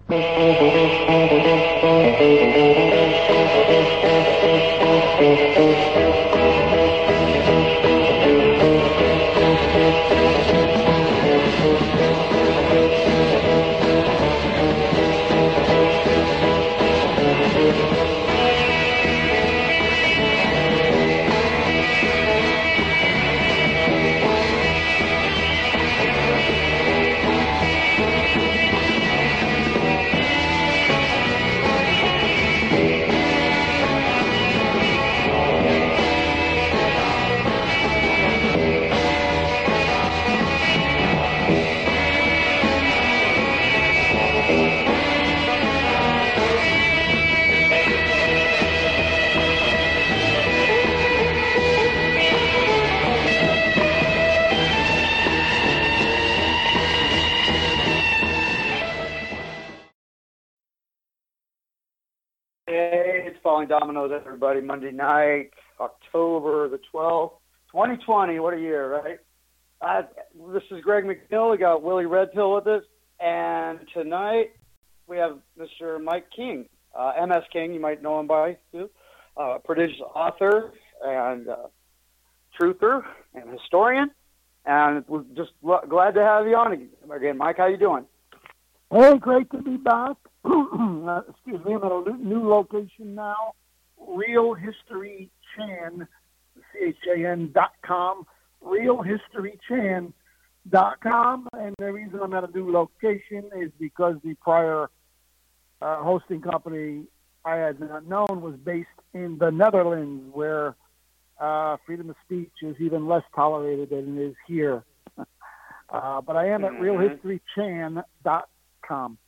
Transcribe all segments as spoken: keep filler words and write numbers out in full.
Dominoes, everybody. Monday night, October the twelfth, twenty twenty. What a year, right? Uh, this is Greg McNeil. We got Willie Redpill with us. And tonight we have Mister Mike King, uh, M S King. You might know him by, too. Uh, prodigious author and uh, truther and historian. And we're just l- glad to have you on again. Mike, how you doing? Hey, great to be back. uh, excuse me, I'm at a new location now. Real History Chan, C H A N dot com, Real History Chan dot com. And the reason I'm at a new location is because the prior uh, hosting company I had not known was based in the Netherlands, where uh, freedom of speech is even less tolerated than it is here. uh, but I am at mm-hmm. Real History Chan dot com.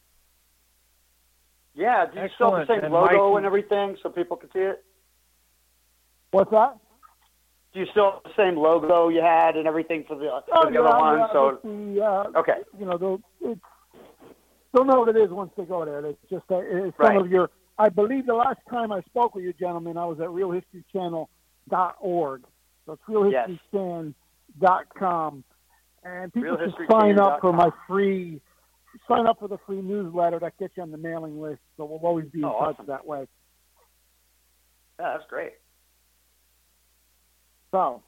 Yeah, do you Excellent. still have the same and logo Mike, and everything so people can see it? What's that? Do you still have the same logo you had and everything for the, Oh, for the yeah, other one? yeah, So the, uh, okay, you know, they'll, it's, they'll know what it is once they go there. It's just uh, it's some right. of your. I believe the last time I spoke with you, gentlemen, I was at real history channel dot org. So it's real history chan dot com, and people can sign up for my free. Sign up for the free newsletter that gets you on the mailing list. So we'll always be in oh, touch awesome. that way. Yeah, that's great. So,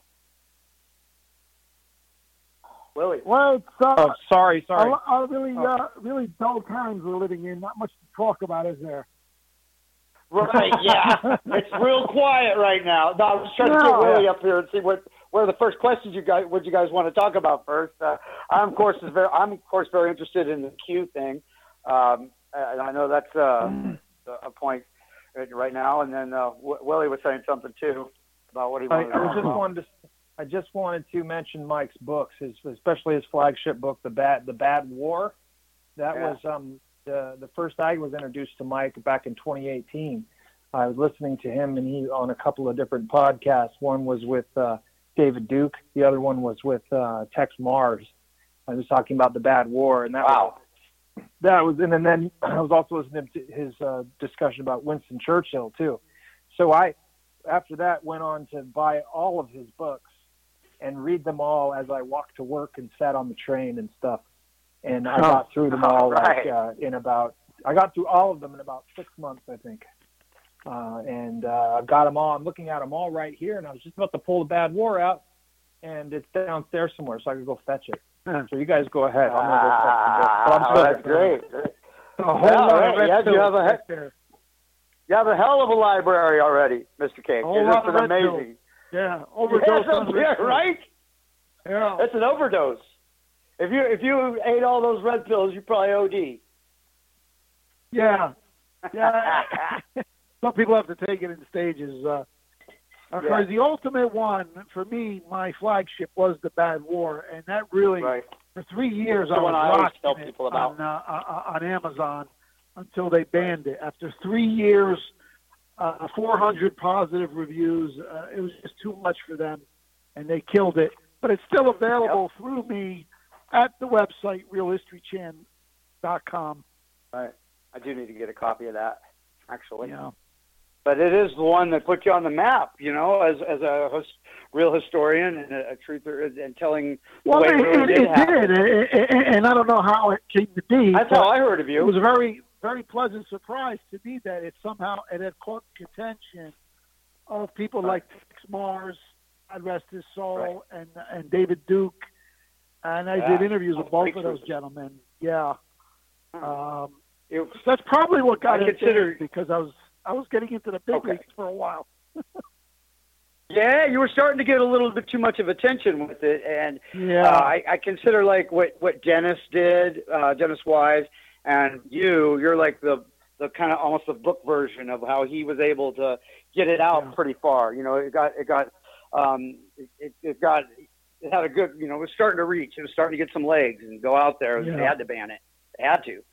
Willie. well, it's uh, oh, sorry, sorry. a, a really, Oh. uh, really dull times we're living in. Not much to talk about, is there? Right, yeah. It's real quiet right now. No, I was trying to No. get Willie up here and see what, what are the first questions you guys, what you guys want to talk about first. Uh, I'm, of course, is very, I'm, of course, very interested in the Q thing. Um, and I know that's uh, a point right now. And then uh, w- Willie was saying something, too, about what he I, wanted I to was talk just about. wanted to. I just wanted to mention Mike's books, his, especially his flagship book, the Bad, the Bad War. That Yeah. was um, the the first I was introduced to Mike back in twenty eighteen. I was listening to him, and he on a couple of different podcasts. One was with uh, David Duke. The other one was with uh, Tex Mars. I was talking about the Bad War, and that Wow. was that was. And then I was also listening to his uh, discussion about Winston Churchill too. So I, after that, went on to buy all of his books and read them all as I walked to work and sat on the train and stuff. And I got through them all Right. like uh, in about. I got through all of them in about six months, I think. Uh, and uh, I've got them all. I'm looking at them all right here, and I was just about to pull the Bad War out, and it's downstairs somewhere, so I could go fetch it. So you guys go ahead. I'm gonna go fetch the book. But I'm Ah, still- that's great. great. A whole Yeah, lot right. of red Yeah, you pills have a back he- there. You have a hell of a library already, Mister King. A whole It's lot of just red amazing. Yeah, overdose Yeah, on red yeah, pills. right? Yeah. That's an overdose. If you if you ate all those red pills, you probably O D. Yeah. Yeah. Some people have to take it in stages. Uh, of Yeah. course, the ultimate one, for me, my flagship was the Bad War. And that really, Right. for three years, That's I the one was I always rocking tell it people about. on, uh, uh, on Amazon until they banned it. After three years, uh, four hundred positive reviews, uh, it was just too much for them, and they killed it. But it's still available Yep. through me at the website, real history chan dot com. Right. I do need to get a copy of that, actually. Yeah. But it is the one that put you on the map, you know, as as a his, real historian and a, a truther and telling Well, the way it, it really it, did it happen. did, it, it, and I don't know how it came to be. That's but how I heard of It you. was very, very pleasant surprise to me that it somehow it had caught contention of people Right. like Tex Mars, God rest his soul, Right. and and David Duke, and I Yeah. did interviews with both of Breakthrough. those gentlemen. Yeah, Hmm. um, It- that's probably what got I it consider- because I was I was getting into the big Okay. leagues for a while. yeah, you were starting to get a little bit too much of attention with it, and Yeah, uh, I, I consider like what what Dennis did, uh, Dennis Wise, and you. You're like the the kind of almost the book version of how he was able to get it out Yeah. pretty far. You know, it got it got um, it, it got it had a good. You know, it was starting to reach. It was starting to get some legs and go out there. Yeah. They had to ban it. They had to.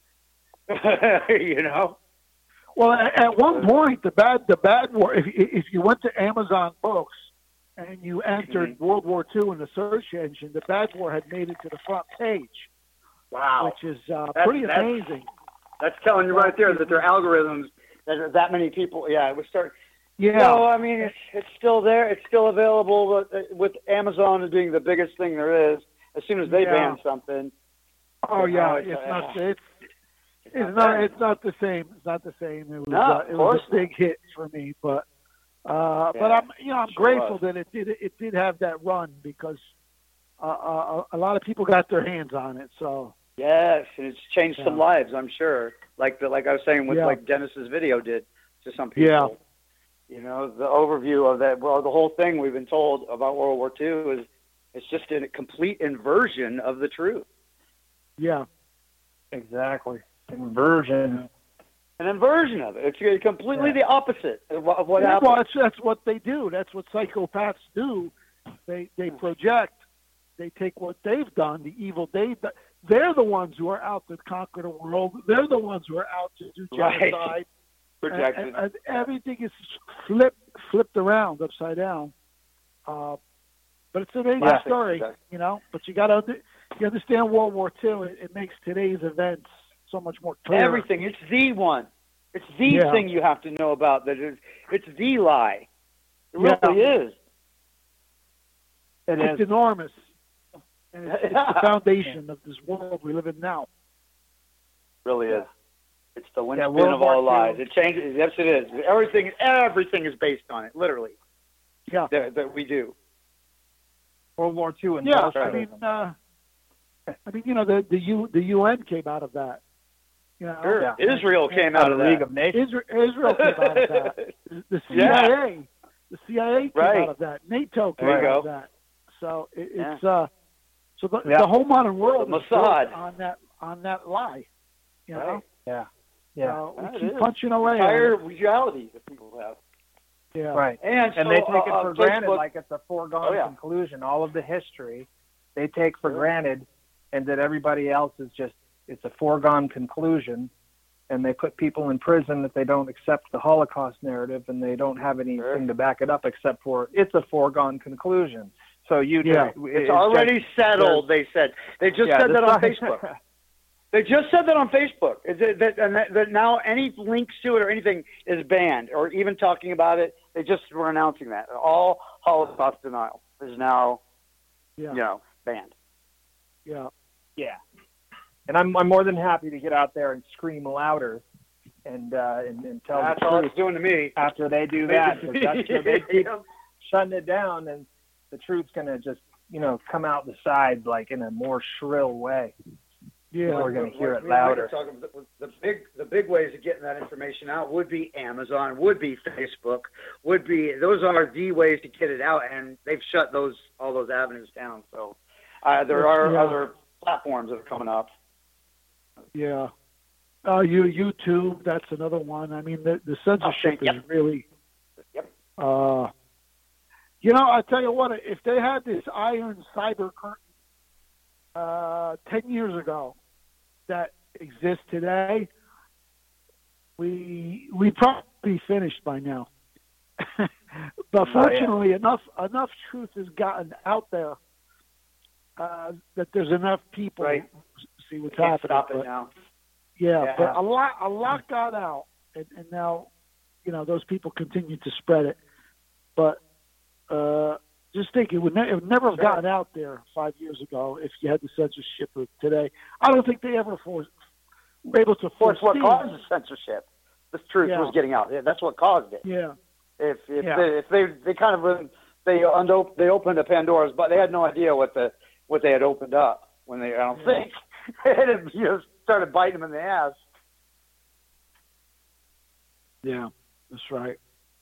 you know. well, at, at one point, the bad the bad war. If if you went to Amazon Books and you entered Mhm. World War Two in the search engine, the bad war had made it to the front page, Wow. which is uh, That's- pretty that's- amazing. That's telling you right there that their algorithms, that there's that many people. Yeah, it was start. Yeah, No, I mean it's it's still there. It's still available. But with Amazon as being the biggest thing there is, as soon as they Yeah. ban something, oh you yeah, know, it's it's, uh, not it's it's it's not not there. it's not the same. It's not the same. It was No, uh, of it was course a big hit for me, but uh, but Yeah, I'm you know I'm sure grateful was. that it did it did have that run because uh, uh, a lot of people got their hands on it. So yes, and it's changed some Yeah. lives, I'm sure. Like the like I was saying with Yeah. like Dennis's video did to some people. Yeah. You know, the overview of that. Well, the whole thing we've been told about World War Two is it's just a complete inversion of the truth. yeah, Exactly. Inversion. An inversion of it. It's completely Yeah. the opposite of what, of what Yeah, happened. well, that's that's what they do. That's what psychopaths do. They they project. They take what they've done, the evil they've done. They're the ones who are out to conquer the world. They're the ones who are out to do Right. genocide. Projected. And, and, and everything is flipped flipped around, upside down. Uh, but it's an amazing Classic story, project. you know. But you got to you understand World War Two. It, it makes today's events so much more clear. Everything. It's the one. It's the Yeah. thing you have to know about. That is, it's the lie. It Yeah. really is. It It's is. enormous, and it's, it's the foundation of this world we live in now. Really is. It's the linchpin World of all War lies. Two. It changes. Yes, it is. Everything. Everything is based on it. Literally. Yeah. That, that we do. World War Two and Yeah, I mean, uh, I mean, you know, the the U the U N came out of that. You know, Sure. Yeah. Israel came out of the that. League of Nations. Israel, Israel came out of that. The- The C I A, Yeah. the C I A came Right. out of that. NATO came There you out of go. that. So it, Yeah. it's uh, so the, Yeah. the whole modern world The is built Mossad. on that on that lie. You know, Right. Yeah. Yeah. so we That keep is. punching away. at Entire it. reality that people have. Yeah. Right. And, And so, they take it uh, for uh, granted Facebook- like it's a foregone Oh, yeah. conclusion. All of the history they take for Sure. granted, and that everybody else is just, it's a foregone conclusion. And they put people in prison if they don't accept the Holocaust narrative, and they don't have anything Sure. to back it up except for it's a foregone conclusion. So you Yeah. just, It's already settled, they said. They just said that on Facebook. They just said that on Facebook. Is it that, and that, that now any links to it or anything is banned, or even talking about it, they just were announcing that. All Holocaust denial is now, Yeah. you know, banned. Yeah. Yeah. And I'm I'm more than happy to get out there and scream louder and uh, and, and tell That's the all truth it's doing to me. after they do that. 'Cause that's where they keep shutting it down, and the truth's gonna just, you know, come out the side like in a more shrill way. Yeah. We're gonna hear it We- we can louder. talk about The, the big, the big ways of getting that information out would be Amazon, would be Facebook, would be those are the ways to get it out, and they've shut those all those avenues down. So uh, there are Yeah. other platforms that are coming up. Yeah. Uh, you YouTube, that's another one. I mean, the, the censorship Oh, yep. is really. Yep. Uh, you know, I tell you what, if they had this iron cyber curtain uh, ten years ago that exists today, we we'd probably be finished by now. But Oh, yeah. fortunately, enough enough truth has gotten out there uh, that there's enough people Right. to see what's Can't happening. stop it But- now. yeah, Yeah. but a lot, a lot got out, and, and now, you know, those people continue to spread it. But uh, just think, it would, ne- it would never have Sure. gotten out there five years ago if you had the censorship of today. I don't think they ever for- were able to Well, it's what foresee. caused the censorship. The truth Yeah. was getting out. Yeah, that's what caused it. Yeah. If if Yeah. they if they they kind of they undo, they opened a Pandora's, but they had no idea what the what they had opened up when they I don't Yeah. think it you know started biting them in the ass. Yeah, that's right.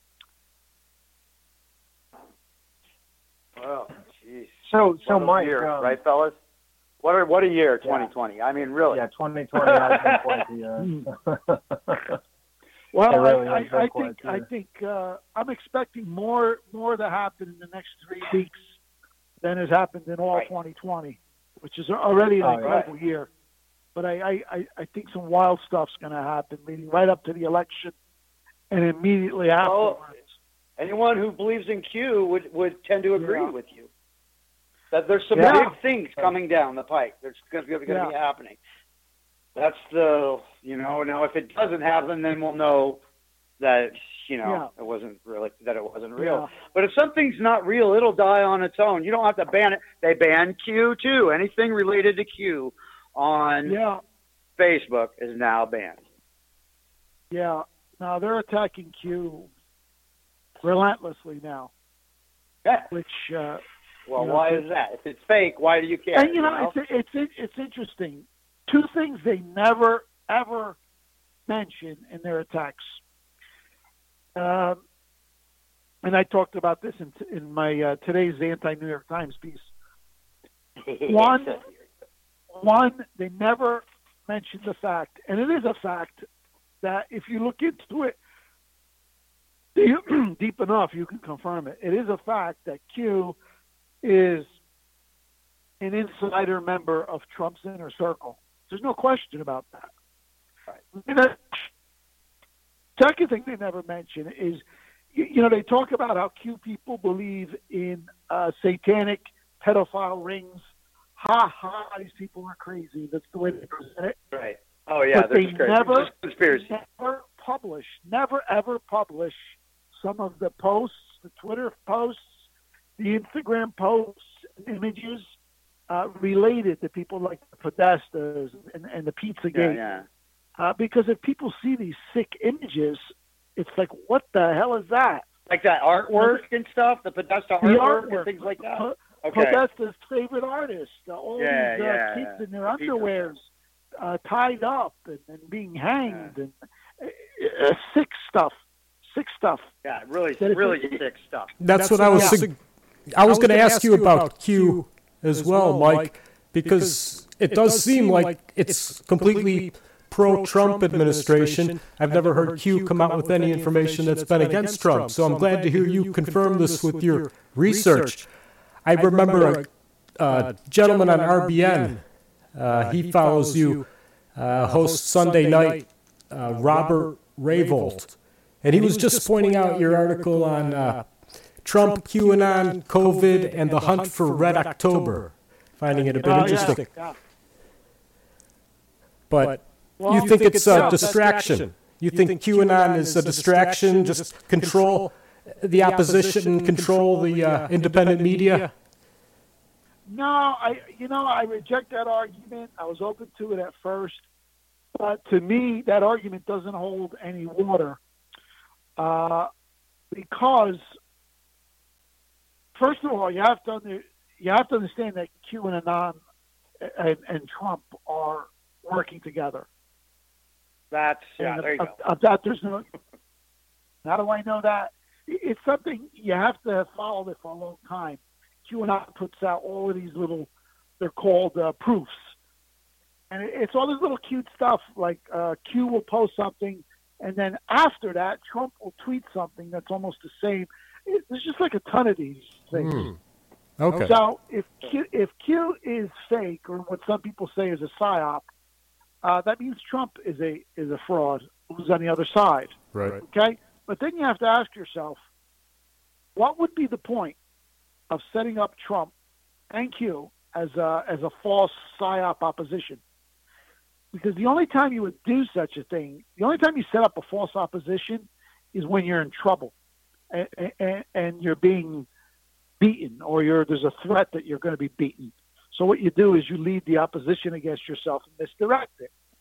Oh, jeez. So, so What a Mike, year, um, right, fellas? What a what a year, Yeah. twenty twenty. I mean, really. yeah, twenty twenty has been quite the year. Well, It really I, has been I, I quite think the I year. think uh, I'm expecting more more to happen in the next three weeks than has happened in all Right. twenty twenty, which is already an Oh, yeah. incredible year. But I, I, I, I think some wild stuff's going to happen, leading right up to the election and immediately afterwards. Anyone who believes in Q would, would tend to agree Yeah. with you. That there's some Yeah. big things coming down the pike. There's going to Yeah. be happening. That's the, you know, now if it doesn't happen, then we'll know that, you know, Yeah. it wasn't really, that it wasn't real. Yeah. But if something's not real, it'll die on its own. You don't have to ban it. They banned Q too. Anything related to Q on Yeah, Facebook is now banned. yeah. Now they're attacking Q relentlessly now, Yeah. which uh, Well, You know, why it's- is that? If it's fake, why do you care? and you know, it's it's it's interesting. Two things they never ever mention in their attacks. Um, and I talked about this in in my uh, today's anti-New York Times piece. One, one, they never mention the fact, and it is a fact that if you look into it deep, deep enough, you can confirm it. It is a fact that Q is an insider member of Trump's inner circle. There's no question about that. Right. And the second thing they never mention is, you, you know, they talk about how Q people believe in uh, satanic pedophile rings. Ha ha! These people are crazy. That's the way they present it. Right. Oh, yeah, But they're they just crazy. never- It's just conspiracy. Never publish, never ever publish some of the posts, the Twitter posts, the Instagram posts, images uh, related to people like the Podestas and, and the Pizzagate. Yeah, yeah. Uh, because if people see these sick images, it's like, what the hell is that? Like that artwork and stuff, the Podesta The artwork, artwork, and things like that. Po- Okay. Podesta's favorite artist, uh, all Yeah, these uh, yeah, kids yeah. in their The pizza underwears, uh, tied up and, and being hanged, and uh, uh, sick stuff, sick stuff. Yeah, really, That if really it- sick stuff. That's, what I was. yeah. sig- I was going to ask you about Q as well, Mike, because it does seem like it's completely pro-Trump administration. I've never heard Q come out with any information that's been against Trump, so I'm glad to hear you confirm this with your research. I remember a uh, gentleman on R B N. Uh, he follows you, uh, hosts Sunday Night, uh, Robert Rayvold, and he was just pointing out your article on uh, Trump, QAnon, COVID, and the hunt for Red October, finding it a bit Oh, yeah, interesting. yeah. But Well, you think it's a distraction? You think QAnon is a distraction, just control the opposition, control the uh, independent media? No, I you know I reject that argument. I was open to it at first, but to me that argument doesn't hold any water uh, because first of all you have to under, you have to understand that QAnon and, and Trump are working together. That's, yeah, And there you of, go. of that, there's no. How do I know that? It's something you have to have followed it for a long time. QAnon puts out all of these little, they're called uh, proofs. And it, it's all this little cute stuff, like uh, Q will post something, and then after that, Trump will tweet something that's almost the same. It, there's just like a ton of these things. Hmm. Okay. So if Q, if Q is fake, or what some people say is a psyop, uh, that means Trump is a is a fraud who's on the other side. Right. Okay? But then you have to ask yourself, what would be the point of setting up Trump and Q as a, as a false psyop opposition? Because the only time you would do such a thing, the only time you set up a false opposition is when you're in trouble and, and, and you're being beaten, or you're, there's a threat that you're going to be beaten. So what you do is you lead the opposition against yourself and misdirect it.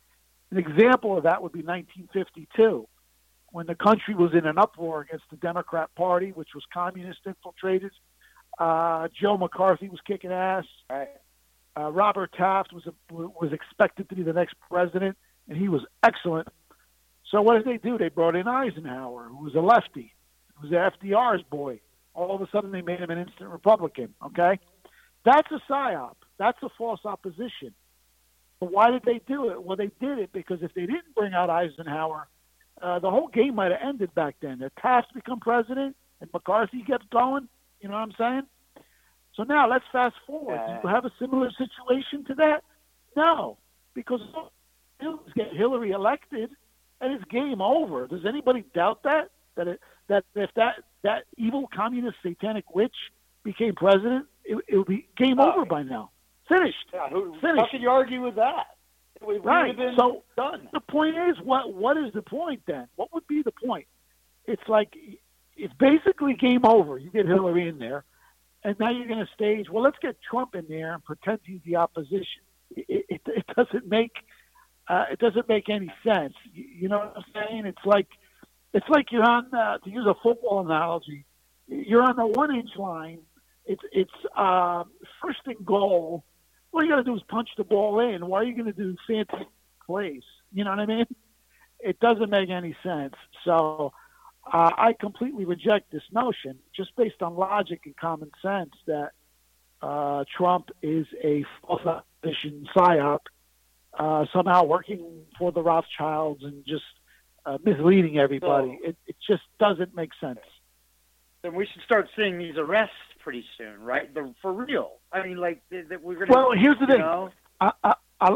An example of that would be nineteen fifty-two, when the country was in an uproar against the Democrat Party, which was communist infiltrated. Uh, Joe McCarthy was kicking ass. Right. Uh, Robert Taft was a, was expected to be the next president, and he was excellent. So what did they do? They brought in Eisenhower, who was a lefty, who was F D R's boy. All of a sudden, they made him an instant Republican. Okay, that's a psyop. That's a false opposition. But why did they do it? Well, they did it because if they didn't bring out Eisenhower, uh, the whole game might have ended back then. If Taft become president and McCarthy kept going, you know what I'm saying? So now let's fast forward. Yeah. Do you have a similar situation to that? No, because all they do is get Hillary elected, and it's game over. Does anybody doubt that? That it, that if that that evil communist satanic witch became president, it, it would be game Oh. over by now. Finished. Yeah, who, Finished. how could you argue with that? It would Right. have been So done. the point is, what what is the point then? What would be the point? It's like it's basically game over. You get Hillary in there, and now you're going to stage. Well, let's get Trump in there and pretend he's the opposition. It, it, it doesn't make uh, it doesn't make any sense. You, you know what I'm saying? It's like it's like you're on uh, to use a football analogy. You're on the one inch line. It's it's uh, first and goal. All you got to do is punch the ball in. Why are you going to do fancy plays? You know what I mean? It doesn't make any sense. So uh, I completely reject this notion, just based on logic and common sense, that uh, Trump is a false opposition psyop, uh, somehow working for the Rothschilds and just uh, misleading everybody. So, it, it just doesn't make sense. Then we should start seeing these arrests pretty soon, right? The, for real. I mean, like, that we're going to. Well, here's the thing. Know? I, I, I,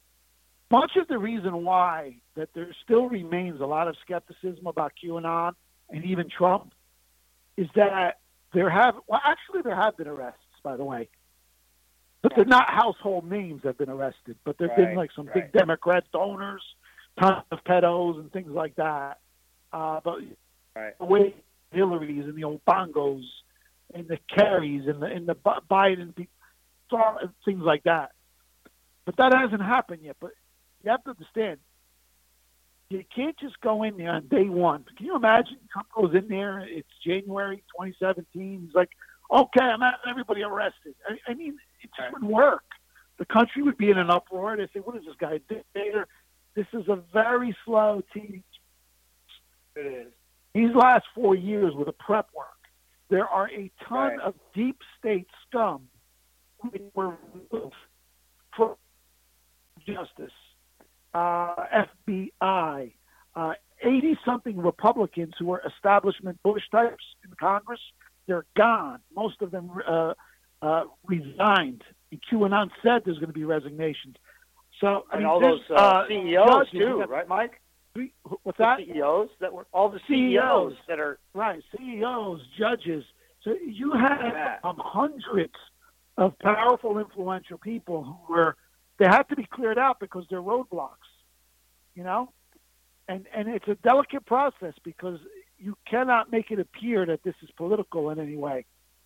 much of the reason why that there still remains a lot of skepticism about QAnon and even Trump is that there have, well, actually there have been arrests, by the way. But they're not household names that have been arrested, but there have Right, been like some right. big Democrat donors, tons of pedos and things like that. Uh, but Right. the way Hillary's and the Obongos and the Kerrys and the, and the Bi- Biden, things like that. But that hasn't happened yet. But you have to understand, you can't just go in there on day one. Can you imagine Trump goes in there, it's January twenty seventeen, he's like, okay, I'm having everybody arrested. I, I mean, it just wouldn't work. The country would be in an uproar. They say, what is this guy, a dictator? This is a very slow team. It is. These last four years with the prep work, there are a ton Right. of deep state scum who were removed from justice, uh, F B I, uh, eighty-something Republicans who were establishment Bush types in Congress. They're gone. Most of them uh, uh, resigned. And QAnon said there's going to be resignations. So I And mean, all this, those uh, uh, C E Os, judges, too, got- right, Mike? What's The that? C E Os that were all the C E Os that are Right, C E Os, judges. So you have Yeah. um, hundreds of powerful, influential people who were, they had to be cleared out because they're roadblocks, you know? And and it's a delicate process because you cannot make it appear that this is political in any way.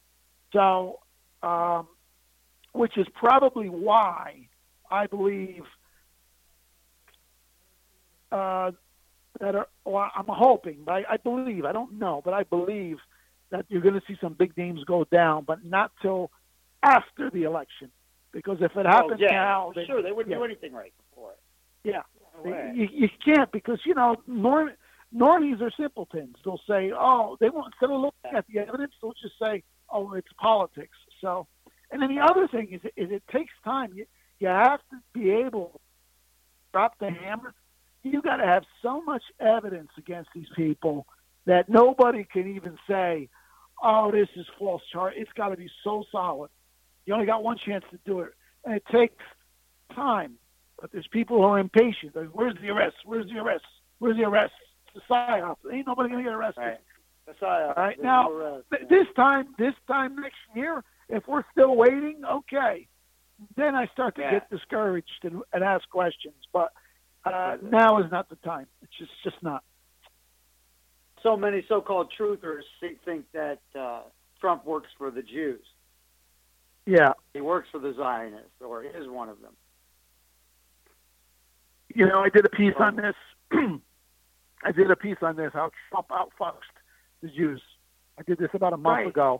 So, um, which is probably why I believe uh, that are, well, I'm hoping, but I, I believe, I don't know, but I believe that you're going to see some big names go down, but not till after the election. Because if it happens oh, yeah, now, for then, sure, they wouldn't yeah, do anything right before it. yeah, No way. you, you can't because you know norm, normies are simpletons. They'll say, "Oh, they won't." Instead of looking at the evidence, they'll just say, "Oh, it's politics." So, and then the other thing is, is it takes time. You you have to be able to drop the hammer. You got to have so much evidence against these people that nobody can even say, "Oh, this is false charge." It's got to be so solid. You only got one chance to do it, and it takes time. But there's people who are impatient. Like, where's the arrest? Where's the arrest? Where's the arrest? It's a psyop. Ain't nobody gonna get arrested. Right. That's all, uh, All right, there's now no arrest, th- yeah. this time, this time next year, if we're still waiting, okay, then I start to Yeah. get discouraged and, and ask questions. But uh, That's it. now is not the time. It's just just not. So many so-called truthers thi- think that uh, Trump works for the Jews. Yeah, He works for the Zionists, or is one of them. you know, I did a piece on this. I did a piece on this, how Trump outfoxed the Jews. I did this about a month Right. ago.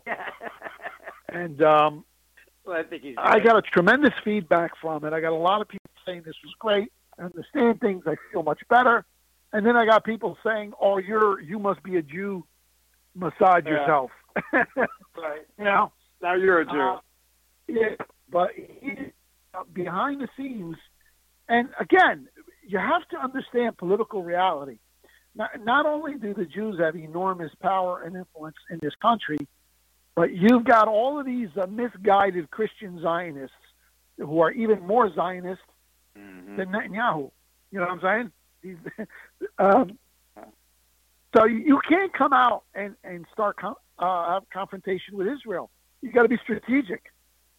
And um, well, I think he's I got a tremendous feedback from it. I got a lot of people saying this was great. I understand things. I feel much better. And then I got people saying, "Oh, you're you must be a Jew. Massage Yeah. yourself." right. You know. Now you're a Jew. Uh, yeah, but he, uh, behind the scenes, and again, you have to understand political reality. Not, not only do the Jews have enormous power and influence in this country, but you've got all of these uh, misguided Christian Zionists who are even more Zionist Mm-hmm. than Netanyahu. You know what I'm saying? These, um, so you can't come out and, and start com- uh, have confrontation with Israel. You got to be strategic.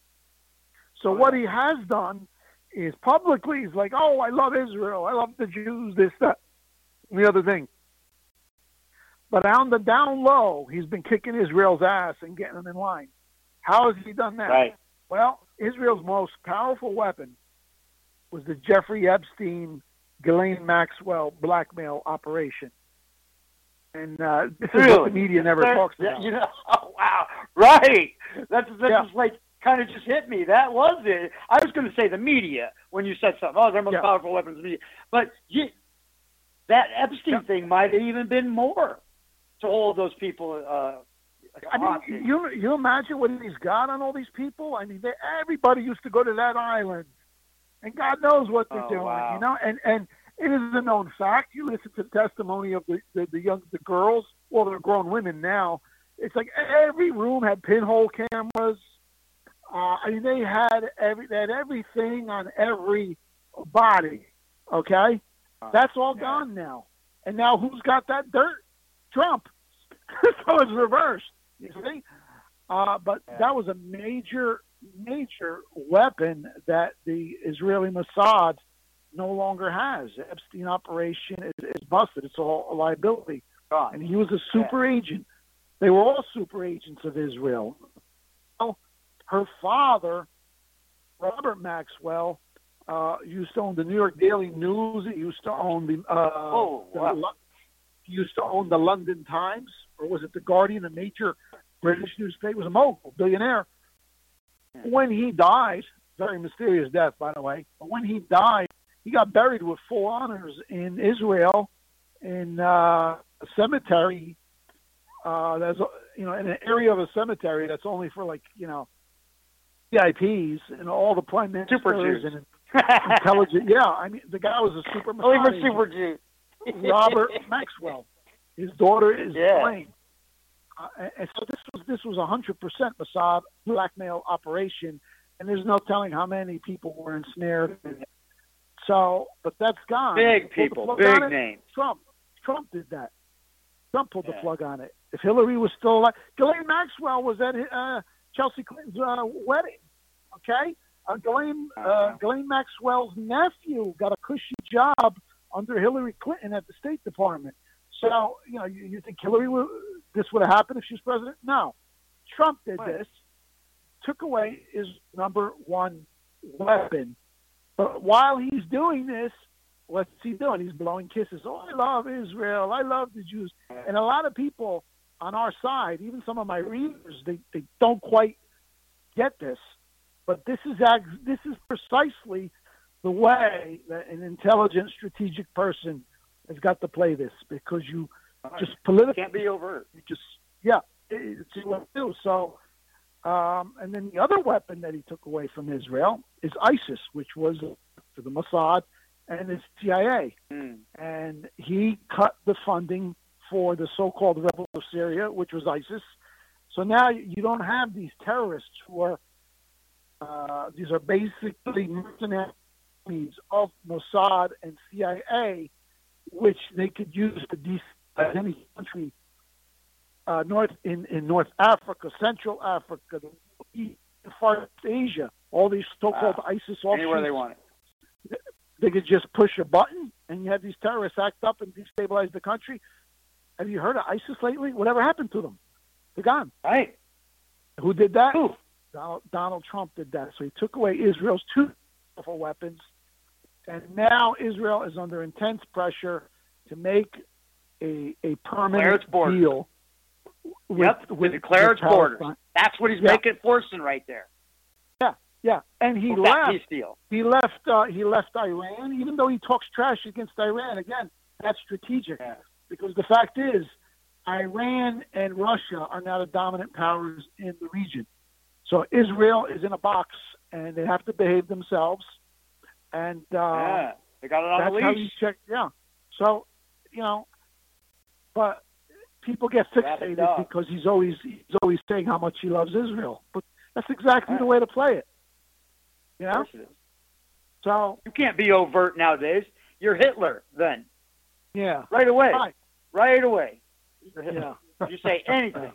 So what he has done is publicly, he's like, "Oh, I love Israel. I love the Jews, this, that, and the other thing." But on the down low, he's been kicking Israel's ass and getting them in line. How has he done that? Right. Well, Israel's most powerful weapon was the Jeffrey Epstein, Ghislaine Maxwell blackmail operation. And uh, this is Really? what the media never There- talks yeah, about. You know, oh, wow. Right. That's, that's Yeah. just like kind of just hit me. That was it. I was going to say the media when you said something. Oh, their most Yeah. powerful weapons, the media. But you, that Epstein Yeah. thing might have even been more to hold those people uh, I hostage. mean, you you imagine what he's got on all these people? I mean, they, everybody used to go to that island, and God knows what they're Oh, doing, wow. you know. And and it is a known fact. You listen to the testimony of the the, the young the girls. Well, they're grown women now. It's like every room had pinhole cameras. Uh, I mean, they had every they had everything on every body. Okay, that's all Yeah. gone now. And now who's got that dirt? Trump. So it's reversed. You see, uh, but Yeah. that was a major, major weapon that the Israeli Mossad no longer has. The Epstein operation is, is busted. It's all a liability. Gone. And he was a super agent. They were all super agents of Israel. Well, her father, Robert Maxwell, uh, used to own the New York Daily News. He used to own the. Uh, Oh, the wow. Lo- he used to own the London Times, or was it the Guardian, a major British newspaper? He was a mogul, billionaire. When he died, very mysterious death, by the way. But when he died, he got buried with full honors in Israel, in uh, a cemetery. Uh, there's, a- you know, in an area of a cemetery that's only for like, you know, V I Ps and all the prime ministers Super Jews. and intelligent. Yeah, I mean, the guy was a super. Only for Mossad Super agent. Jews. Robert Maxwell. His daughter is Yeah. Blaine. Uh, and- and so this was this was a hundred percent Mossad blackmail operation, and there's no telling how many people were ensnared in it. So, but that's gone. Big Who pulled the people, plug big on it? names. Trump. Trump did that. Trump pulled the Yeah. plug on it. If Hillary was still alive, Ghislaine Maxwell was at uh, Chelsea Clinton's uh, wedding. Okay, uh, Ghislaine, uh, Uh-huh. Ghislaine Maxwell's nephew got a cushy job under Hillary Clinton at the State Department. So, you know, you, you think Hillary would, this would have happened if she was president? No. Trump did Right. this, took away his number one weapon. But while he's doing this, what's he doing? He's blowing kisses. Oh, I love Israel. I love the Jews. And a lot of people on our side, even some of my readers, they, they don't quite get this. But this is ag- this is precisely the way that an intelligent, strategic person has got to play this, because you just politically Can't be overt. you just yeah, it- it's what you do. So, um, and then the other weapon that he took away from Israel is ISIS, which was for the Mossad and the C I A, Mm. and he cut the funding for the so-called rebels of Syria, which was ISIS. So now you don't have these terrorists who are uh, these are basically mercenaries of Mossad and C I A, which they could use to destabilize any country uh, north in, in North Africa, Central Africa, the Far East Asia, all these so-called Wow. ISIS Anywhere they offshoots. want it. They could just push a button, and you have these terrorists act up and destabilize the country. Have you heard of ISIS lately? Whatever happened to them? They're gone. Right. Who did that? Who? Donald, Donald Trump did that. So he took away Israel's two powerful weapons, And now Israel is under intense pressure to make a a permanent deal. With, yep, with, to declare with its borders. Palestine. That's what he's yeah. making forcing right there. Yeah, yeah. And he with left. That peace deal. He left. Uh, he left Iran, even though he talks trash against Iran. Again, that's strategic yeah. because the fact is, Iran and Russia are now the dominant powers in the region. So Israel is in a box, and they have to behave themselves. And uh, yeah, they got it on that's the leash. how you check. Yeah. So, you know, but people get fixated because he's always he's always saying how much he loves Israel. But that's exactly right. the way to play it. You know? Of course it is. So you can't be overt nowadays. You're Hitler then. Yeah. Right away. Right, right away. Yeah. You say anything.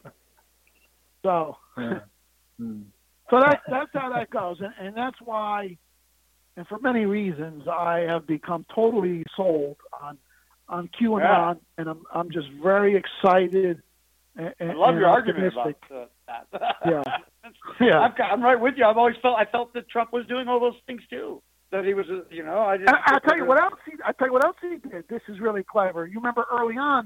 So, yeah. mm. so that's that's how that goes, and, and that's why, and for many reasons, I have become totally sold on on QAnon, yeah. and I'm I'm just very excited. And, I love and your argument optimistic. about uh, that. yeah, yeah. I'm, I'm right with you. I've always felt I felt that Trump was doing all those things too. That he was, you know, I. Just, I, I tell you what else. He, I tell you what else he did. This is really clever. You remember early on,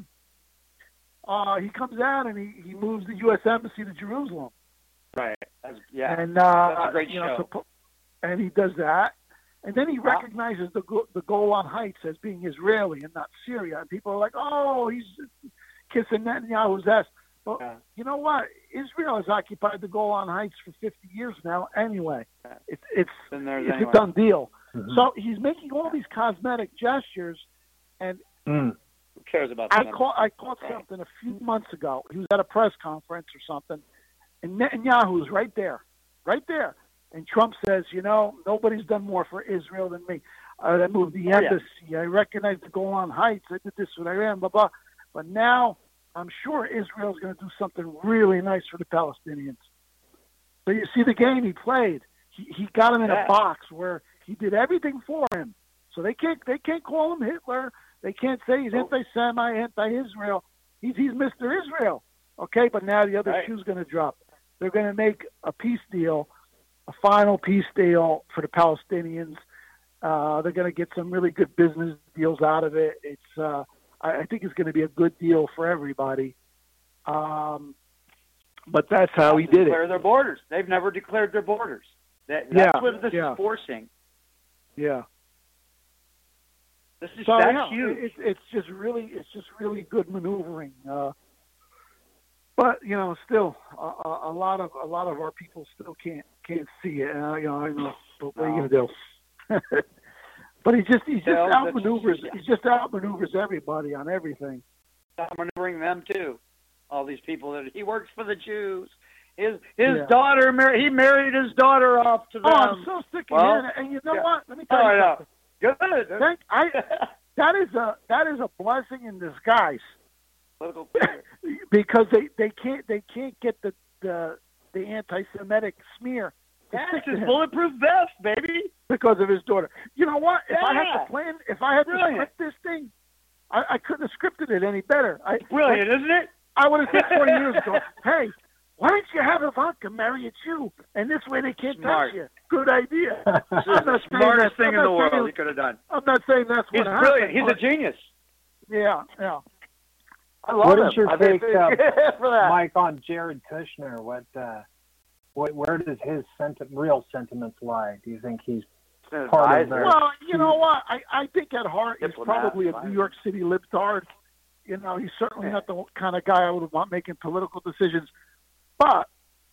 uh, he comes out and he, he moves the U S embassy to Jerusalem. Right. That's, yeah. And uh, that's a great you show. know, so, and he does that, and then he wow. recognizes the the Golan Heights as being Israeli and not Syria. And people are like, "Oh, he's kissing Netanyahu's ass." Well, yeah. you know what? Israel has occupied the Golan Heights for fifty years now. Anyway, it's it's it's anyway. a done deal. Mm-hmm. So he's making all these cosmetic gestures, and mm. who cares about I that? caught I caught right. something a few months ago. He was at a press conference or something, and Netanyahu's right there, right there. And Trump says, you know, nobody's done more for Israel than me. Uh, I moved the oh, embassy. Yeah. I recognize the Golan Heights. I did this with Iran, blah, blah. But now I'm sure Israel's going to do something really nice for the Palestinians. So you see the game he played. He, he got him in yeah. a box where he did everything for him. So they can't they can't call him Hitler. They can't say he's Nope. anti-Semite, anti-Israel. He's he's Mister Israel. Okay, but now the other right. shoe's going to drop. They're going to make a peace deal, a final peace deal for the Palestinians. Uh, they're going to get some really good business deals out of it. It's uh, I, I think it's going to be a good deal for everybody. Um, but that's how he did declare it. their borders. They've never declared their borders. That, Yeah, that's what this yeah. is forcing. Yeah. This is So that's yeah, huge. it's it's just really it's just really good maneuvering. Uh, but you know, still a, a lot of a lot of our people still can't can't see it. Uh, you know, I know, but what are you gonna do? But he just he just Well, outmaneuvers yeah. he just outmaneuvers everybody on everything. I'm maneuvering them too. All these people that he works for the Jews. His his Yeah. daughter married. He married his daughter off to them. Oh, I'm so sick of well, hearing it. And you know yeah. what? Let me tell Oh, you I know. something. Good. Thank, I, that is a that is a blessing in disguise. Political figure. Because they, they can't they can't get the the, the anti-Semitic smear to That's stick to his him bulletproof vest, baby. because of his daughter. You know what? If I had Yeah. to plan, if I had Brilliant. to script this thing, I, I couldn't have scripted it any better. I, Brilliant, isn't it? I would have said twenty years ago, hey, why don't you have Ivanka marry a Jew, and this way they can't Smart. touch you? Good idea. This is I'm the not saying smartest that- thing I'm in the not world saying- he could have done. I'm not saying that's He's what brilliant. happened. He's a genius. Yeah, yeah. I love What him. is your I think- take, uh, for that? Mike, on Jared Kushner? What, uh, what, where does his senti- real sentiments lie? Do you think he's An part of advisor. the- Well, you know what? I, I think at heart he's Diplomat, probably a fine. New York City libtard. You know, he's certainly Yeah. not the kind of guy I would want making political decisions. But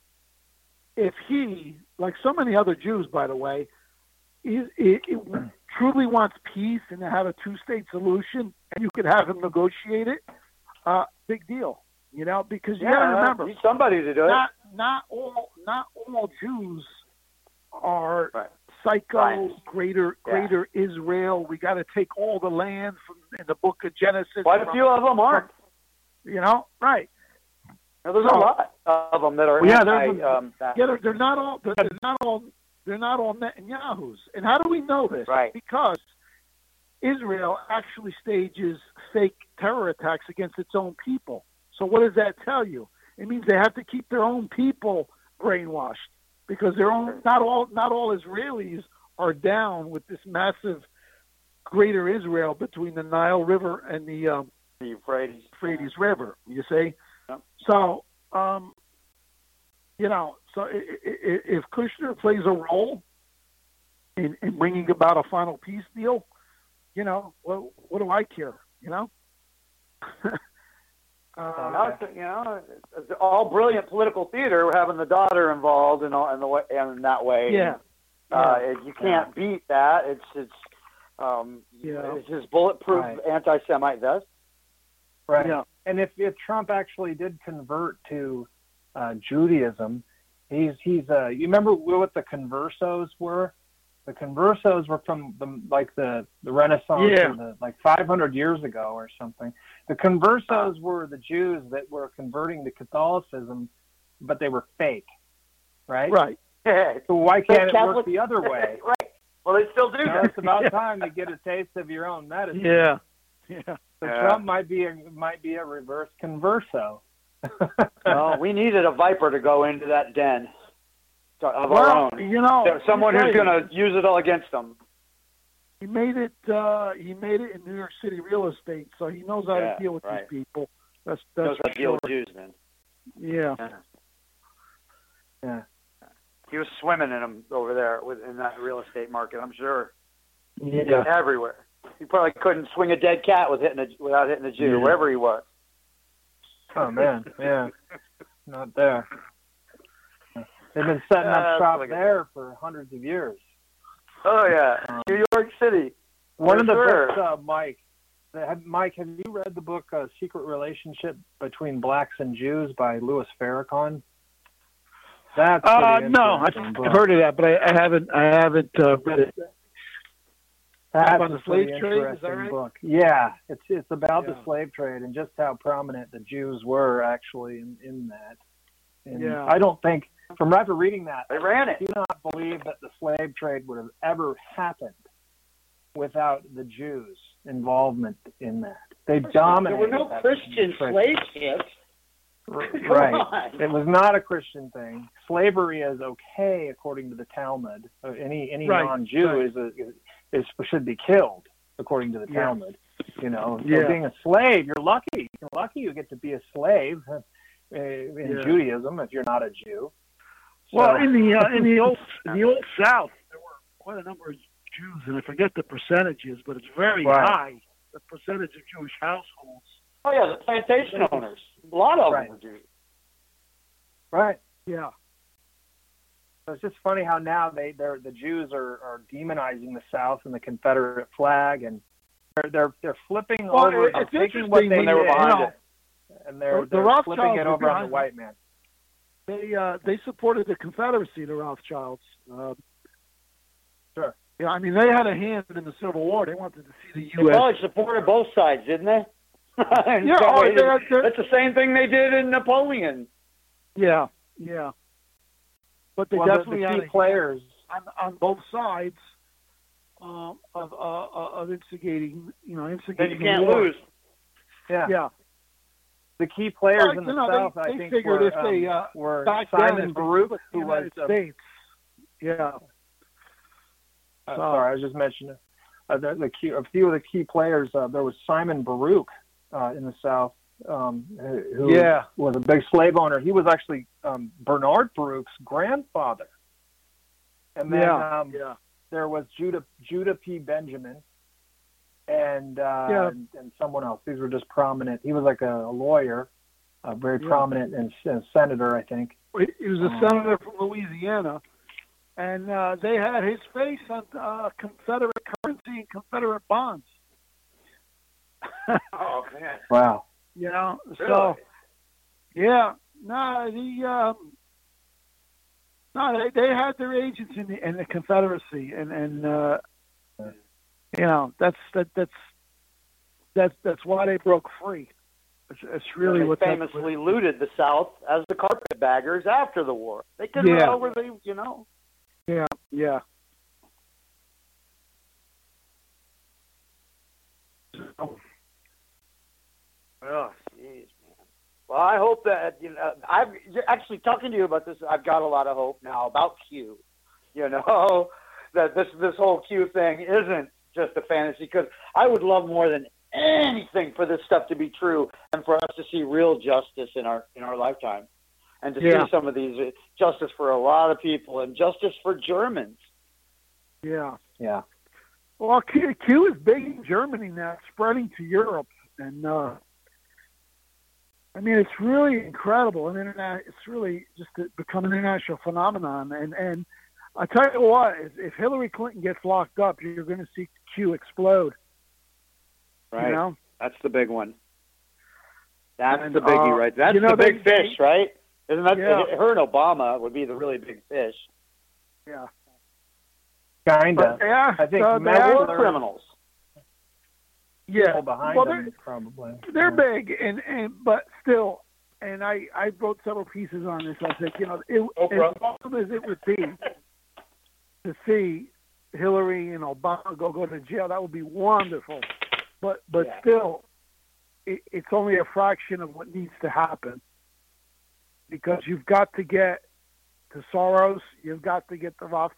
if he, like so many other Jews, by the way, he, he, he truly wants peace and to have a two-state solution, and you could have him negotiate it, uh, big deal. You know, because you got to yeah, remember, he's somebody to do it. not not all not all Jews are Right. psycho Right. greater Yeah. greater Israel. We got to take all the land from in the book of Genesis. Quite a from- few of them aren't. You know, right? Now, there's No. a lot of them that are Well, yeah, anti, there's a- um, that. Yeah, they're, they're not all they're, they're not all they're not all Netanyahu's. And how do we know this? Right. Because Israel actually stages fake terror attacks against its own people. So what does that tell you? It means they have to keep their own people brainwashed because their own not all not all Israelis are down with this massive Greater Israel between the Nile River and the um, The Euphrates. Euphrates River. You see, Yep. so um, you know, so i- i- if Kushner plays a role in, in bringing about a final peace deal, you know, well, what do I care? You know. uh, That's, you know, it's all brilliant political theater. Having the daughter involved in all in the way and in that way. yeah. Uh, it, you can't beat that. It's it's um, Yeah. it's his bulletproof Right. anti-Semite vest. Right. Yeah. And if, if Trump actually did convert to uh, Judaism, he's he's uh, you remember what the conversos were? The conversos were from the like the the Renaissance, Yeah. or the, like five hundred years ago or something. The conversos were the Jews that were converting to Catholicism, but they were fake, right? Right. So why can't it Catholic- work the other way? Right. Well, they still do You know, that. it's about Yeah. time to get a taste of your own medicine. Yeah. Yeah. So Yeah. Trump might be a might be a reverse converso. Well, we needed a viper to go into that den to- of Well, our own. you know, There- Someone let me who's tell going to use it all against them. He made it. Uh, he made it in New York City real estate, so he knows how Yeah, to deal with right. these people. That's that's Knows how for to deal sure. with Jews, man. Yeah. Yeah. He was swimming in them over there with, in that real estate market, I'm sure. Yeah. Everywhere. He probably couldn't swing a dead cat with hitting a, without hitting a Jew, Yeah. wherever he was. Oh man, yeah, not there. They've been setting Uh, up shop look at there for hundreds of years. Oh, yeah. Um, New York City. One of the sure. books, uh, Mike. Have, Mike, have you read the book uh, "Secret Relationship Between Blacks and Jews" by Louis Farrakhan? That's Uh, pretty no, I, interesting book. I've heard of that, but I, I haven't. I haven't uh, read it. That's on the a slave pretty trade, is that interesting right? book. Yeah, it's it's about Yeah. the slave trade and just how prominent the Jews were actually in, in that. And Yeah. I don't think, from after reading that, They ran I it. do not believe that the slave trade would have ever happened without the Jews' involvement in that. They There dominated. were no that Christian trade. slave ships. Right. on. It was not a Christian thing. Slavery is okay according to the Talmud. Uh, Any any Right, non-Jew right. is, a, is should be killed according to the Yeah. Talmud. You know, so Yeah. being a slave, you're lucky. You're lucky you get to be a slave uh, in Yeah. Judaism if you're not a Jew. So, Well, in the uh, in the old in the old South, there were quite a number of Jews, and I forget the percentages, but it's very Right. high. The percentage of Jewish households. Oh, yeah, the plantation owners. A lot of Right. them were Jews. right. Yeah. So it's just funny how now they they're the Jews are, are demonizing the South and the Confederate flag, and they're they're, they're flipping Well, over, it's they're taking interesting what they when they were did, behind you know, it. and they're, The- the they're Rothschilds flipping it were over on the behind white man. They uh, they supported the Confederacy, the Rothschilds. Uh, Sure. Yeah, I mean they had a hand in the Civil War. They wanted to see the They U S probably supported both sides, didn't they? In Yeah, some oh, ways, they're- they're- that's the same thing they did in Napoleon. Yeah, yeah. But they Well, the, definitely the had key a players. hand on, on both sides um, of uh, of instigating, you know, Then instigating. you can't the war. lose. Yeah. Yeah. The key players Well, in you the know, South, they, I they think, figured were, if they um, uh, were back then, Simon if they Baruch, put who the was United uh, States. Yeah. uh, So- sorry, I was just mentioning uh, the, the key, a few of the key players. Uh, there was Simon Baruch uh, in the South, um, who who Yeah. was a big slave owner. He was actually um, Bernard Baruch's grandfather. And then Yeah. um, Yeah. there was Judah Judah P. Benjamin, and uh, Yeah. and, and someone else. These were just prominent. He was like a, a lawyer, a very Yeah. prominent and, and senator, I think. He was a senator from Louisiana, and uh, they had his face on uh, Confederate currency and Confederate bonds. Oh, man. Wow. You know, so yeah, no, the um, no, they they had their agents in the in the Confederacy, and and uh, you know that's that that's that's that's why they broke free. It's, it's really they what that- famously looted the South as the carpetbaggers after the war. They couldn't Yeah. know where they, you know. Yeah, yeah. Oh, jeez, man. Well, I hope that, you know, I've actually talking to you about this. I've got a lot of hope now about Q. You know, that this this whole Q thing isn't just a fantasy, because I would love more than anything for this stuff to be true and for us to see real justice in our in our lifetime, and to Yeah. see some of these uh, justice for a lot of people and justice for Germans. Yeah. Yeah. Well, Q, Q is big in Germany now, spreading to Europe, and uh, I mean, it's really incredible. And internet, it's really just become an international phenomenon. And and I tell you what, if, if Hillary Clinton gets locked up, you're going to see Q explode. Right. You know? That's the big one. That's And, the biggie, uh, right? That's you know, the big they- fish, right? Isn't that Yeah. her and Obama would be the really big fish? Yeah. Kinda. But, yeah. I think so Matt they are- War Miller- criminals. yeah. People behind well, them, they're, probably. they're Yeah. big, and, and but still, and I, I wrote several pieces on this. I said, you know, it, Oprah. as awesome as it would be to see Hillary and Obama go go to jail, that would be wonderful. But but Yeah. still, it, it's only a fraction of what needs to happen, because you've got to get to Soros, you've got to get the Rothschild,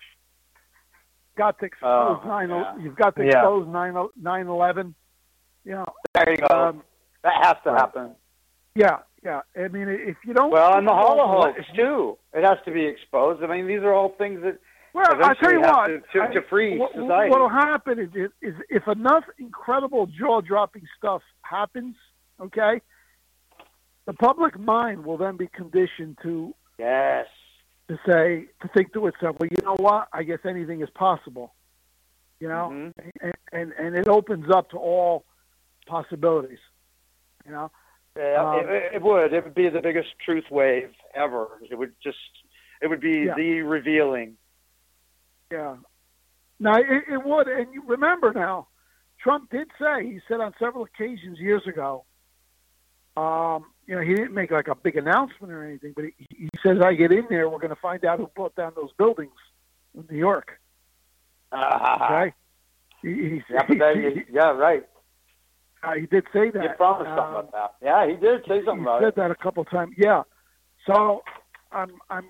got to expose Oh, nine. yeah. You've got to Yeah. expose nine nine eleven. You know. There you go. Um, that has to right. happen. Yeah, yeah. I mean, if you don't. Well, and the Holocaust too. It has to be exposed. I mean, these are all things that Well, I tell you eventually have what. to, to, I- to free what, society. What'll happen is, is, is if enough incredible jaw-dropping stuff happens, okay, the public mind will then be conditioned to Yes. to say to think to itself, well, you know what? I guess anything is possible. You know, Mhm. and, and and it opens up to all possibilities. You know. Yeah, Um, it, it would. It would be the biggest truth wave ever. It would just. It would be Yeah. the revealing. Yeah. Now, it, it would. And you remember now, Trump did say, he said on several occasions years ago, um, you know, he didn't make like a big announcement or anything, but he, he says, I get in there, we're going to find out who brought down those buildings in New York. Ah, Okay? He, he, yeah, but that, he, yeah, right. uh, he did say that. You promised something Um, about that. Yeah, he did say something he about said it. that a couple of times. Yeah. So I'm, I'm,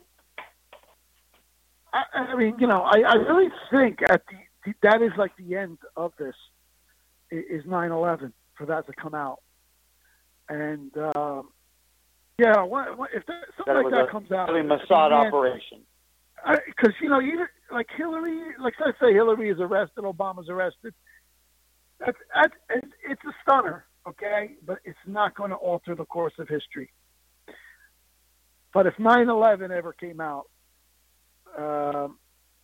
I, I mean, you know, I, I really think at the that is like the end of this i- is nine eleven for that to come out, and um, yeah, what, what, if that, something That it like was that a comes out, really at the Mossad end- operation. because you know, even like Hillary, like let's say Hillary is arrested, Obama's arrested. That's, that's it's, it's a stunner, okay, but it's not going to alter the course of history. But if nine eleven ever came out, um,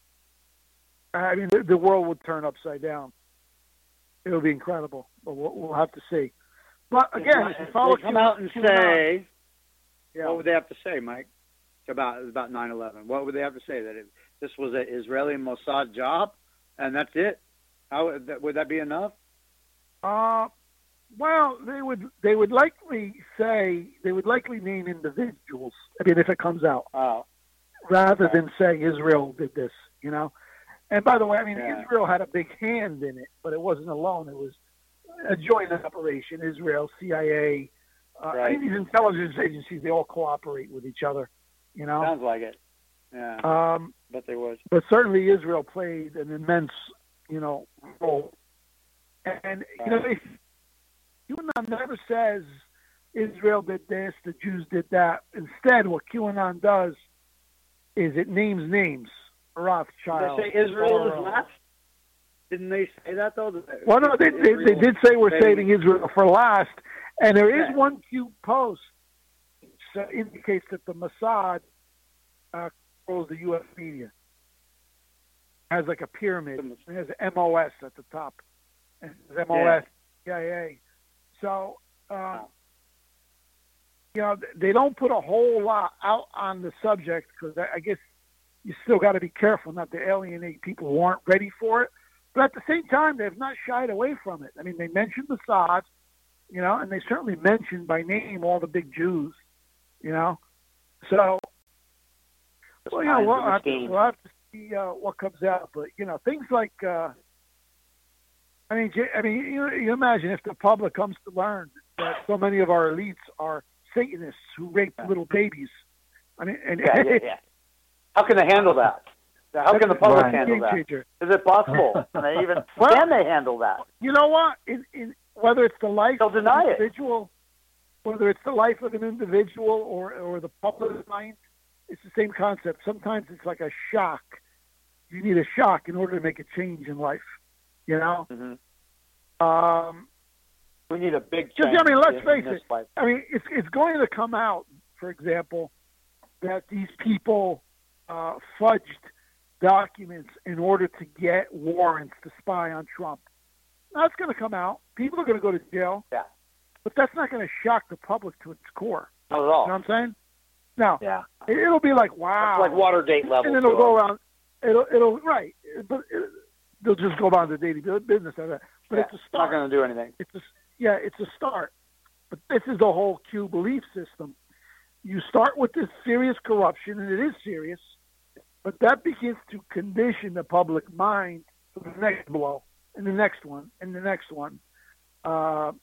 I mean, the, the world would turn upside down. It would be incredible, but we'll, we'll have to see. But again, if you follow They come Q- out and QAnon, say, yeah. what would they have to say, Mike, about about nine eleven? What would they have to say? That it, this was an Israeli Mossad job, and that's it? How would that, would that be enough? Uh, well, they would they would likely say they would likely name individuals. I mean, if it comes out, Oh, rather than saying Israel did this, you know. And by the way, I mean Yeah. Israel had a big hand in it, but it wasn't alone. It was a joint operation. Israel, C I A, uh, Right. these intelligence agencies, they all cooperate with each other, you know. sounds like it. Yeah, Um, but they would. but certainly Israel played an immense, you know, role. And you know, if QAnon never says Israel did this, the Jews did that. Instead, what QAnon does is it names names. Did Rothschild. they say Israel is Soros. last? Didn't they say that though? Well, no, they, they, they did say we're saving Israel for last, and there is Yeah. one Q post that indicates that the Mossad uh, controls the U S media. Has like a pyramid. It has M O S at the top. And it says M O S, C I A. So, uh, you know, they don't put a whole lot out on the subject because I, I guess you still got to be careful not to alienate people who aren't ready for it. But at the same time, they have not shied away from it. I mean, they mentioned the Mossad, you know, and they certainly mentioned by name all the big Jews, you know. So, well, you know, we'll have to, we'll have to see uh, what comes out. But, you know, things like, uh, I mean, J- I mean, you, you imagine if the public comes to learn that so many of our elites are Satanists who rape little babies. I mean, and Yeah, yeah, yeah. How can they handle that? How can the public Right. handle that? Changer. Is it possible? Can they even Well- can they handle that? You know what? In, in, whether it's the life They'll of an deny it. individual, whether it's the life of an individual or, or the public mind, it's the same concept. Sometimes it's like a shock. You need a shock in order to make a change in life. You know? Mm-hmm. Um, We need a big Just, change. I mean, let's in face this it. life. I mean, it's it's going to come out, for example, that these people uh, fudged documents in order to get warrants to spy on Trump. That's going to come out. People are going to go to jail. Yeah. But that's not going to shock the public to its core. Not at You know all. what I'm saying? No. Yeah. It, it'll be like, wow. It's like Watergate level. And then it'll to go it. around. It'll, it'll right. But it, they'll just go about their daily business. But Yeah, it's a it's start. not going to do anything. It's a, yeah, it's a start. But this is the whole Q belief system. You start with this serious corruption, and it is serious, but that begins to condition the public mind for the next blow, and the next one, and the next one. Uh,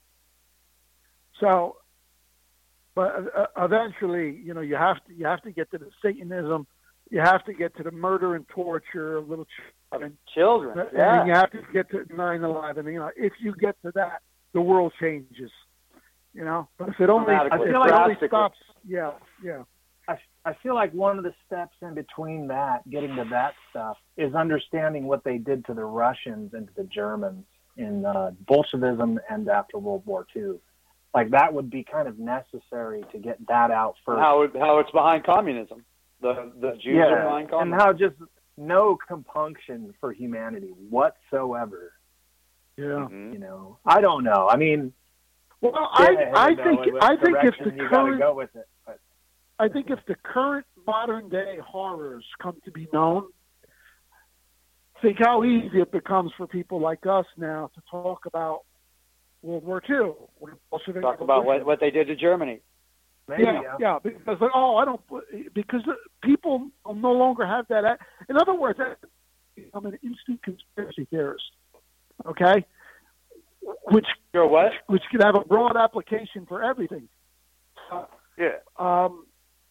so, but uh, eventually, you know, you have to you have to get to the Satanism, you have to get to the murder and torture of little children. Children. And Yeah. then you have to get to nine eleven. You know, if you get to that, the world changes. You know, but if it only, if Dramatically. it only Drastically. stops, yeah, yeah, I, I feel like one of the steps in between that, getting to that stuff, is understanding what they did to the Russians and to the Germans in uh, Bolshevism and after World War Two. Like that would be kind of necessary to get that out first. How it, how it's behind communism. The the Jews yeah, are behind and communism. how just no compunction for humanity whatsoever. yeah. Mhm. You know, I don't know. I mean, Well, yeah, I, I you know, think, what I think if direction the you gotta current, go with it. But I think if the current modern day horrors come to be known, think how easy it becomes for people like us now to talk about World War Two. Or Bolshevik Talk about what, what they did to Germany. maybe, yeah, yeah. yeah, because like, oh, I don't, because people no longer have that. In other words, I'm an instant conspiracy theorist. Okay, which You're what? which could have a broad application for everything. Uh, Yeah. um,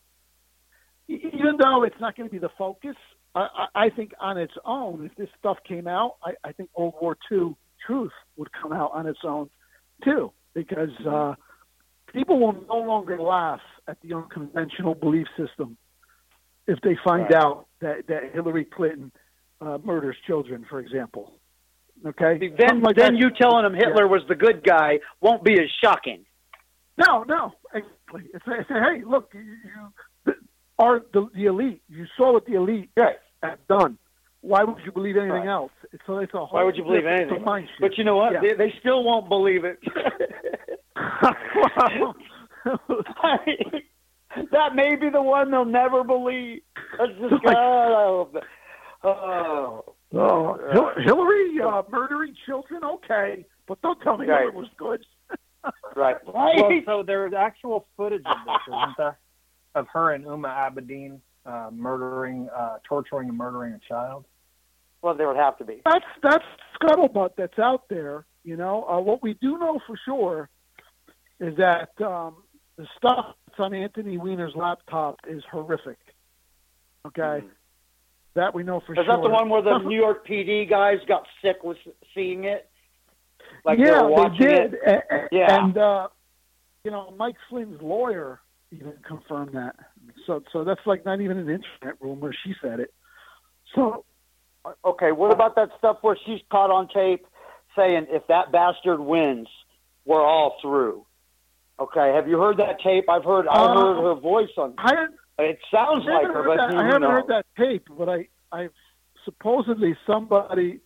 e- even though it's not going to be the focus, I, I, I think on its own, if this stuff came out, I, I think World War Two truth would come out on its own too, because uh, people will no longer laugh at the unconventional belief system if they find Right. out that, that Hillary Clinton uh, murders children, for example. Okay, Then Something like then that. you telling them Hitler Yeah. was the good guy won't be as shocking. No, no, exactly. It's, it's, hey, look, you, you are the, the elite. You saw what the elite Right. have done. Why would you believe anything Right. else? It's a, it's a whole Why would you believe different anything? mind shift. But you know what? Yeah. They, they still won't believe it. Well, That may be the one they'll never believe. That's just Like- God. I hope that. Oh. oh, Hil- Hillary uh, murdering children, okay, but don't tell me Right. Hillary was good. Right. Well, so there's actual footage of this, isn't there? Of her and Uma Abedin uh, murdering, uh, torturing and murdering a child. Well, there would have to be. That's that's scuttlebutt that's out there. You know, uh, what we do know for sure is that um, the stuff that's on Anthony Weiner's laptop is horrific. Okay, Mhm. that we know for Is sure. that the one where the New York P D guys got sick with seeing it? Like they yeah, were watching they did. it? A- a- Yeah. And uh, you know, Mike Flynn's lawyer even confirmed that. So, so that's like not even an internet rumor. She said it. So, Okay, what about that stuff where she's caught on tape saying, if that bastard wins, we're all through? Okay, have you heard that tape? I've heard I've Uh, heard her voice on I haven't, it. Sounds I like haven't her, heard but that, who I haven't knows? heard that tape, but I, I supposedly somebody,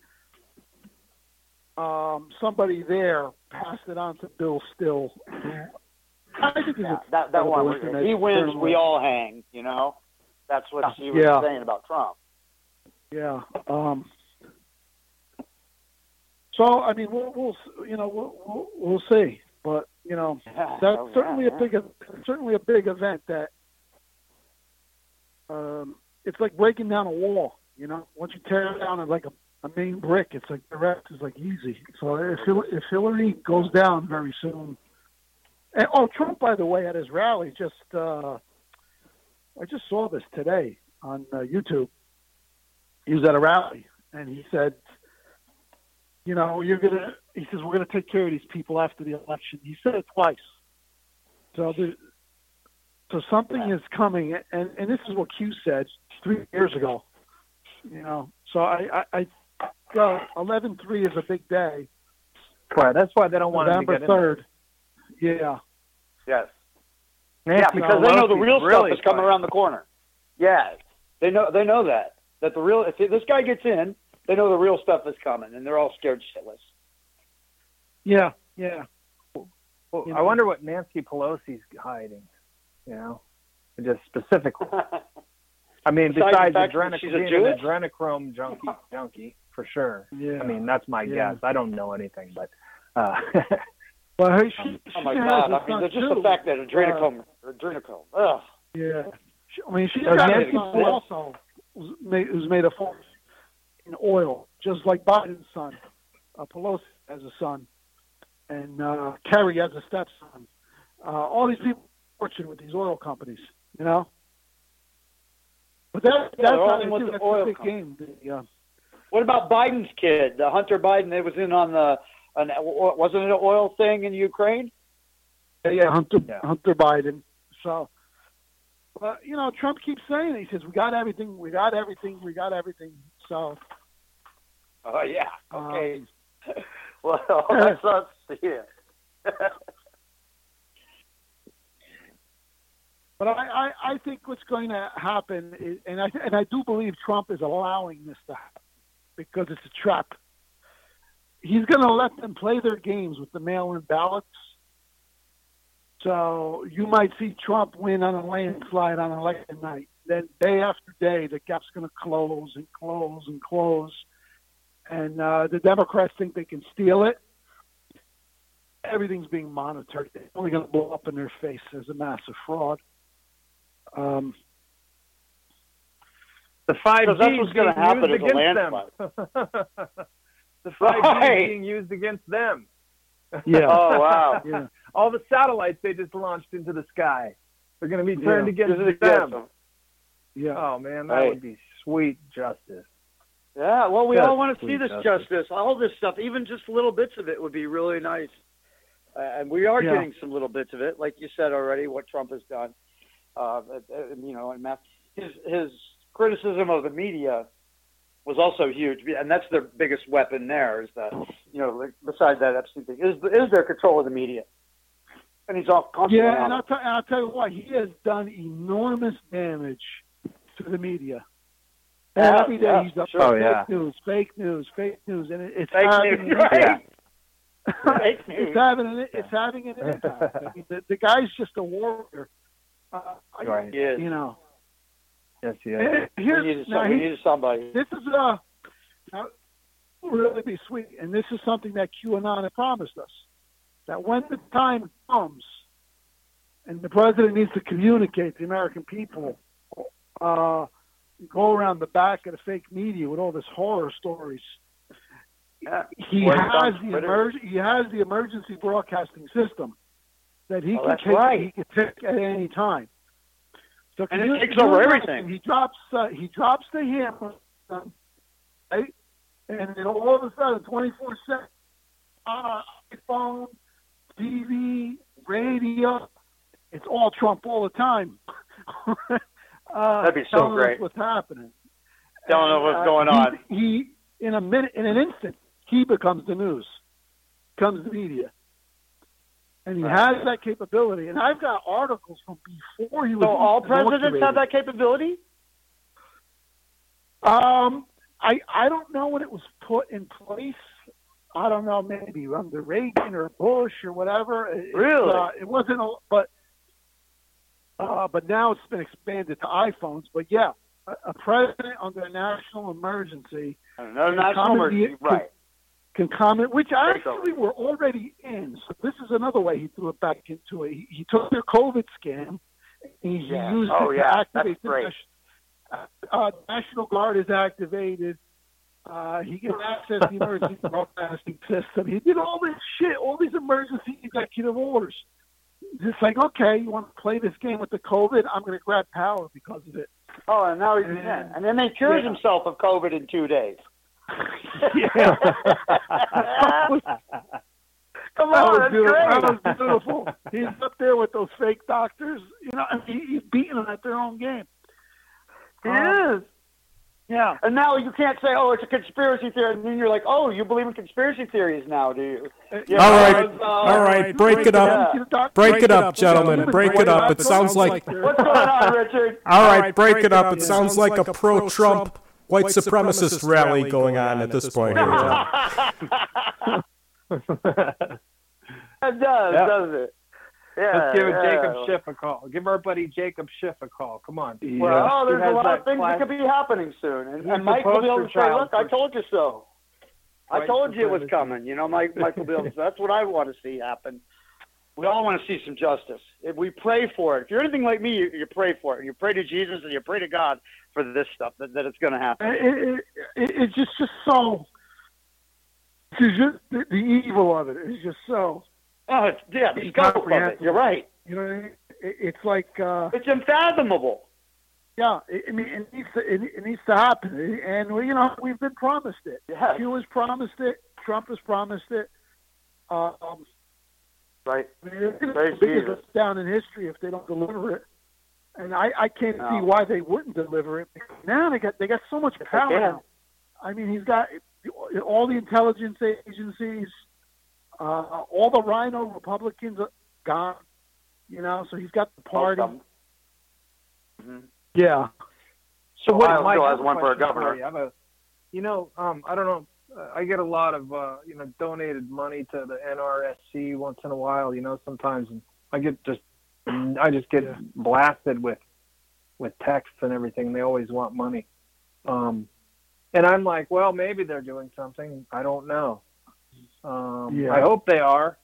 um, somebody there passed it on to Bill Still. I think he's Yeah, a that that one. credible internet If he wins, we journalist. all hang. You know, that's what she was Yeah. saying about Trump. Yeah. Um, so I mean, we'll, we'll you know we'll, we'll we'll see, but you know Yeah, that's oh, yeah, certainly yeah. a big certainly a big event that um, it's like breaking down a wall. You know, once you tear down like a, a main brick, it's like the rest is like easy. So if Hil- if Hillary goes down very soon, and oh, Trump, by the way, at his rally just uh, I just saw this today on uh, YouTube. he was at a rally, and he said, you know, you're going to, he says, we're going to take care of these people after the election. He said it twice. So the, so something is coming, and, and this is what Q said three years ago. You know, so I, I, I uh, eleven three is a big day. Right, that's why they don't want November him to get third. Yeah. Yes. Nancy Yeah, because they know the Pelosi's real really stuff is coming fun. around the corner. Yeah, they know they know that that the real if this guy gets in, they know the real stuff is coming, and they're all scared shitless. Yeah, yeah. Well, You I know. wonder what Nancy Pelosi's hiding, you know, just specifically. I mean, Besides besides the fact that adrenoc- she's a being Jewess? an adrenochrome junkie, junkie, for sure. Yeah. I mean, that's my Yeah. guess. I don't know anything, but uh, Well, hey, she, Oh my she has God! a I mean, son, there's just too. the fact that adrenochrome, adrenochrome. Ugh. Yeah. She, I mean, she's Does got a Nancy son Pelosi- also who's made, who's made a fortune in oil, just like Biden's son. Uh, Pelosi has a son, and uh, Kerry has a stepson. Uh, all these people are fortunate with these oil companies, you know. But that, Yeah, that's they're all how in they with do. the That's oil the big companies. game. The, uh, What about Biden's kid, the Hunter Biden? They was in on the, an, wasn't it an oil thing in Ukraine? Yeah, yeah, Hunter Yeah. Hunter Biden. So, but you know, Trump keeps saying it. He says, "We got everything. We got everything. We got everything." So, Oh yeah. um, Okay. Well, that's us. Yeah. but I, I, I think what's going to happen is, and I and I do believe Trump is allowing this to happen because it's a trap. He's going to let them play their games with the mail-in ballots. So you might see Trump win on a landslide on election night. Then day after day, the gap's going to close and close and close. And uh, the Democrats think they can steal it. Everything's being monitored. It's only going to blow up in their face as a massive fraud. Um, the five G Because that's is what's being gonna happen used is a against them. The five G Right. is being used against them. yeah. Oh wow. yeah. All the satellites they just launched into the sky, they're going to be turned Yeah. against This is them. against them. Yeah. Oh man, that Right. would be sweet justice. Yeah, well, we Yes, all want to see sweet this justice. justice. All this stuff, even just little bits of it, would be really nice. Uh, and we are Yeah. getting some little bits of it, like you said already. What Trump has done, uh, uh, you know, and Matt, his his criticism of the media was also huge, and that's their biggest weapon. There is that, you know, like, besides that Epstein thing, is is their control of the media, and he's all constantly Yeah, on and it. I'll, t- and I'll tell you what, he has done enormous damage to the media. And Yeah, every day yeah, he's up sure. Oh, fake yeah. news, fake news, fake news, and it, it's Fake having news, an right? impact. Fake news. It's having an it's having an impact. I mean, the, the guy's just a warrior. Uh, I- Right. He is. You know. Yes, yes. And We here's, needed, now some, we he- needed somebody. this is uh, now, it will really be sweet, and this is something that QAnon had promised us, that when the time comes, and the president needs to communicate to the American people, uh, go around the back of the fake media with all this horror stories. Yeah. He Well, has it's the on Twitter. emer- he has the emergency broadcasting system that he Oh, can that's take right. he can take at any time. So And it can you- takes can you over imagine? everything. He drops uh, he drops the hammer, right? And then all of a sudden, twenty-four seven, uh, iPhone, T V, radio, it's all Trump all the time. uh, That'd be so telling us great. what's happening. Telling us And, what's uh, going he- on. He, in a minute, in an instant, he becomes the news, becomes the media. And he Right. has that capability. And I've got articles from before he was So all presidents inaugurated. have that capability? Um, I I don't know when it was put in place. I don't know, maybe under Reagan or Bush or whatever. It, Really? Uh, it wasn't, a, but uh, but now it's been expanded to iPhones. But yeah, a, a president under a national emergency Another Can national comment emergency, the- right? can comment, which Take actually we're already in. So this is another way he threw it back into it. He, he took their COVID scam. And he Yeah. used Oh, it yeah. to activate That's the great. National, uh, National Guard is activated. Uh, he can access the emergency broadcasting system. He did all this shit, all these emergency executive orders. It's like, okay, you want to play this game with the COVID? I'm going to grab power because of it. Oh, and now he's in. And, And then they cures yeah. himself of COVID in two days. Yeah. Come That on, was that's beautiful. great. That was beautiful. He's up there with those fake doctors. You know, and he, he's beating them at their own game. He Um, is. Yeah. And now you can't say, oh, it's a conspiracy theory. And then you're like, oh, you believe in conspiracy theories now, do you? Yeah. All right, uh, all right, break it up. Yeah. Break it up, gentlemen. Break it up. It sounds like. What's going on, Richard? All right, break it up. It sounds like a pro-Trump white supremacist rally going on at this point here, John. It does, Yep. doesn't it? Yeah. Let's give yeah. Jacob Schiff a call. Give our buddy Jacob Schiff a call. Come on. Well, oh, there's He has a lot that of things class- that could be happening soon. And, He's and the Mike will be able to poster say, child look, I for- told you so. I White told you it was supremacy. coming. You know, Mike, Mike will be able to say, that's what I want to see happen. We all want to see some justice. If we pray for it. If you're anything like me, you, you pray for it. You pray to Jesus and you pray to God for this stuff, that, that it's going to happen. It, it, it, it's just, just so. It's just the, the evil of it is just so. Oh, it's, yeah, the scope of it. You're right. You know, what I mean? it, it's like. Uh, It's unfathomable. Yeah, I mean, it needs to it, it needs to happen, and you know we've been promised it. Yes. Q has promised it. Trump has promised it. Um, Right. I mean, it's Praise the biggest Jesus. down in history if they don't deliver it, and I, I can't No. see why they wouldn't deliver it. Now they got they got so much Yes, power they can. now. I mean, he's got all the intelligence agencies, uh, all the Rhino Republicans are gone. You know, so he's got the party. Mm-hmm. Yeah. So what, Ohio Mike, still I has have a one for a question governor. you. I have a, you know, um, I don't know. Uh, I get a lot of, uh, you know, donated money to the N R S C once in a while. You know, sometimes and I get just, I just get Yeah. blasted with, with texts and everything. They always want money, um, and I'm like, well, maybe they're doing something. I don't know. Um, Yeah. I hope they are.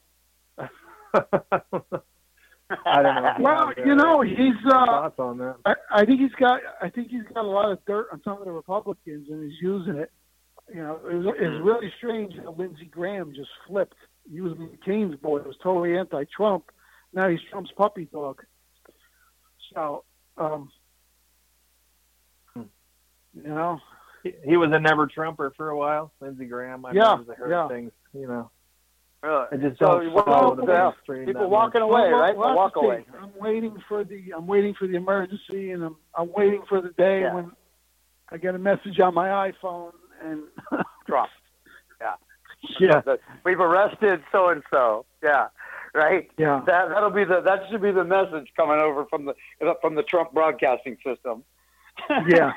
I don't know. Well, you know, he's. Uh, Thoughts on that? I, I think he's got. I think he's got a lot of dirt on some of the Republicans, and he's using it. You know, it was, it's really strange how Lindsey Graham just flipped. He was McCain's boy. It was totally anti-Trump. Now he's Trump's puppy dog. So, um, Hmm. you know, He, he was a never Trumper for a while. Lindsey Graham. I Yeah, remember I heard yeah. things. You know, Really? I just So don't what follow about the the- mainstream people that walking much. away, Well, right? well, The walk that's the away. thing. I'm waiting for the. I'm waiting for the emergency, and I'm. I'm waiting for the day Yeah. when I get a message on my iPhone and. Trump. Yeah. Yeah. That we've arrested so and so. Yeah. Right. Yeah. That that'll be the that should be the message coming over from the from the Trump broadcasting system. Yeah.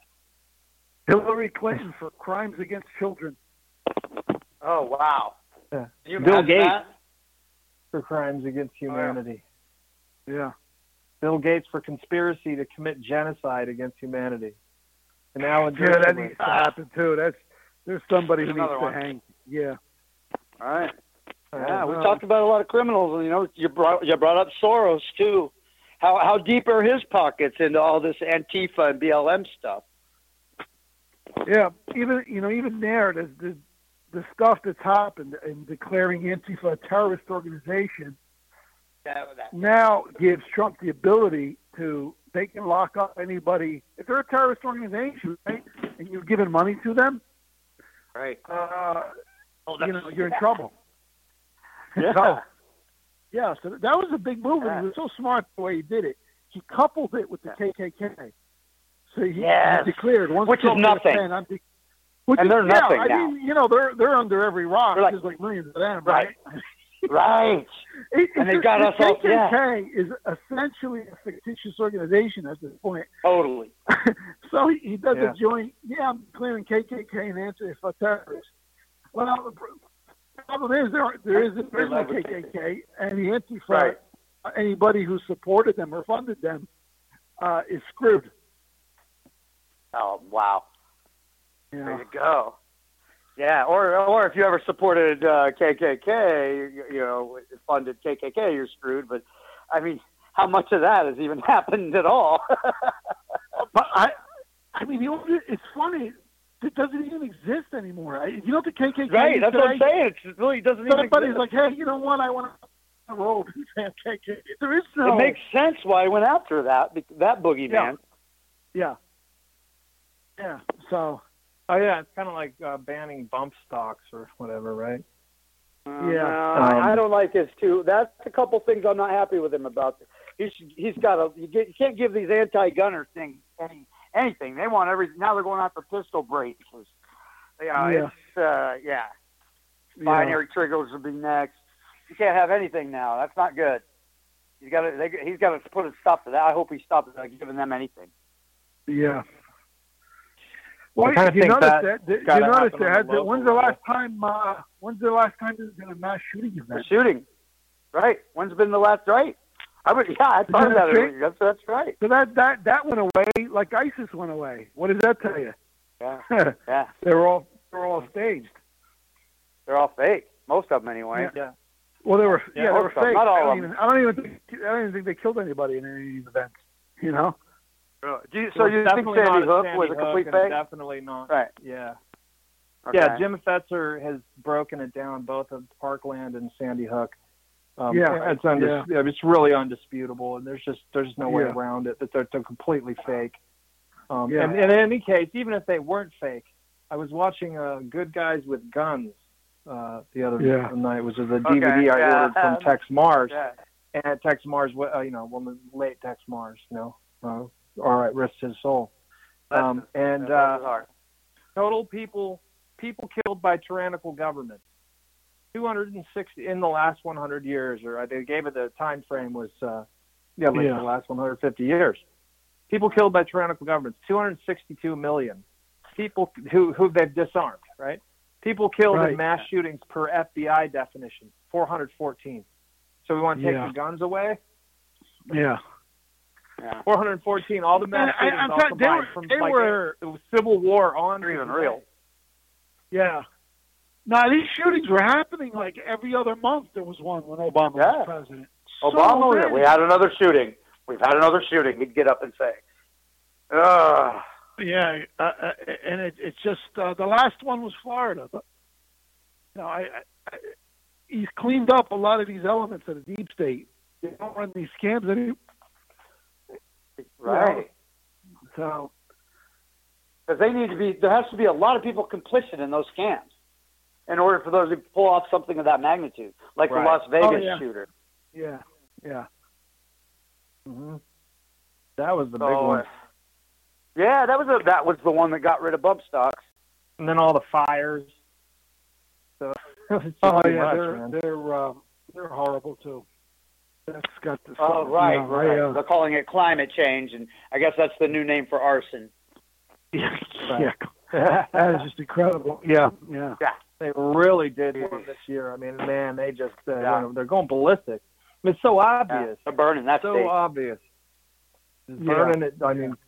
Hillary Clinton for crimes against children. Oh wow. Yeah. Can you Bill imagine Gates that? for crimes against humanity. Yeah. Bill Gates for conspiracy to commit genocide against humanity. And Alan Yeah, that Dershowitz. needs to happen too. That's there's somebody who needs Another to one. hang. Yeah. All right. Uh, Yeah, we well. talked about a lot of criminals, and you know, you brought you brought up Soros too. How how deep are his pockets into all this Antifa and B L M stuff? Yeah. Even you know, even there, the the, the stuff that's happened in declaring Antifa a terrorist organization Yeah, that, now gives Trump the ability to they can lock up anybody if they're a terrorist organization, right? And you've given money to them, right. uh, Oh, you know, you're in trouble. Yeah. So, yeah, so that was a big move, and Yeah. he was so smart the way he did it. He coupled it with the K K K. So he, Yes. he declared once Which is Trump hit nothing. ten, I'm de- which And is, they're yeah, nothing I now. mean, you know, they're they're under every rock. They're like- There's like millions of them, Right. right? Right. It, And they it's- got the us all- K K K is essentially a fictitious organization at this point. Totally. So he, he does Yeah. a joint, yeah, I'm declaring K K K and answer for terrorists. Well, the pr- problem is there are, there is there is no K K K, and the Antifa, Right. anybody who supported them or funded them, uh, is screwed. Oh wow. You There know? you go. Yeah, or or if you ever supported uh, K K K, you, you know, funded K K K, you're screwed. But I mean, how much of that has even happened at all? But I, I mean, the only, it's funny. It doesn't even exist anymore. I, you know what the K K K right. is That's what I'm today? saying. It really doesn't even. Somebody's exist. like, hey, you know what? I want to roll K K K. There is no. It makes sense why I went after that that boogeyman. Yeah. Yeah. Yeah. So. Oh yeah, it's kind of like uh, banning bump stocks or whatever, right? Uh, Yeah. no, Um, I, I don't like his too. That's a couple things I'm not happy with him about. He's he's got a. You, get, you can't give these anti-gunner things any anything. They want everything. Now they're going after pistol braces. Yeah, Yeah. it's uh, yeah. Binary triggers will be next. You can't have anything now. That's not good. He's got to. He's got to put a stop to that. I hope he stops uh, giving them anything. Yeah. Well, I kinda you think notice that that? Did you gotta notice happen on that? the that when's the local last time? Uh, when's the last time there's been a mass shooting The event? shooting, right? When's been the last? Right? I would. Yeah, I thought Isn't that that. straight? That's that's right. So that that that went away like ISIS went away. What does that tell you? Yeah, yeah. they were all they were all staged. They're all fake. Most of them, anyway. Yeah. Well, they were yeah, Yeah, they were most of them, fake. not all I don't of even them. I don't even think I don't even think they killed anybody in any of these events. You know? Do you, so Well, you think definitely Sandy not Hook Sandy was a Hook complete and fake? Definitely not. Right. Yeah. Okay. Yeah, Jim Fetzer has broken it down, both of Parkland and Sandy Hook. Um, Yeah, it's undis- yeah. it's really undisputable, and there's just there's no way Yeah. around it that they're, they're completely fake. Um, Yeah. and, and in any case, even if they weren't fake, I was watching uh, Good Guys with Guns uh, the other Yeah. night, which is a D V D Okay, I yeah. ordered from Tex Mars, Yeah. and Tex Mars, uh, you know, well, the late Tex Mars, you know, uh, all right, rest his soul. Um, and That uh, was hard. total people people killed by tyrannical government. two hundred sixty in the last one hundred years, or they gave it the time frame was uh, yeah, like Yeah. the last one hundred fifty years. People killed by tyrannical governments, two hundred sixty-two million. People who who they've disarmed, right? People killed Right. in mass shootings per F B I definition, four hundred fourteen. So we want to take Yeah. the guns away? Yeah. Yeah. four hundred fourteen, all the mass I- I- shootings I'm all trying- they combined were- from they like were- the Civil War on. They're even today. real. Yeah. No, these shootings were happening like every other month. There was one when Obama Yeah. was president. So Obama, many. we had another shooting. We've had another shooting. He'd get up and say, "Ugh." Yeah, uh, uh, and it, it's just uh, the last one was Florida. But, you know, I, I, I, he's cleaned up a lot of these elements of the deep state. They don't run these scams anymore. Right. So Because they need to be. There has to be a lot of people complicit in those scams in order for those to pull off something of that magnitude, like Right. the Las Vegas Oh, yeah. shooter. yeah, yeah, hmm That was the big So, one. uh, yeah, that was a, that was the one that got rid of bump stocks. And then all the fires. So it was just oh too yeah, much, they're man. they're um, they're horrible too. That's got the. Oh, you right, know, right. I, uh, They're calling it climate change, and I guess that's the new name for arson. yeah, yeah, that is just incredible. Yeah, yeah. They really did one this year. I mean, man, they just uh, Yeah. you know, they're going ballistic. I mean, it's so Yeah, obvious, they're burning that so state. obvious. It's Yeah. burning it. I mean,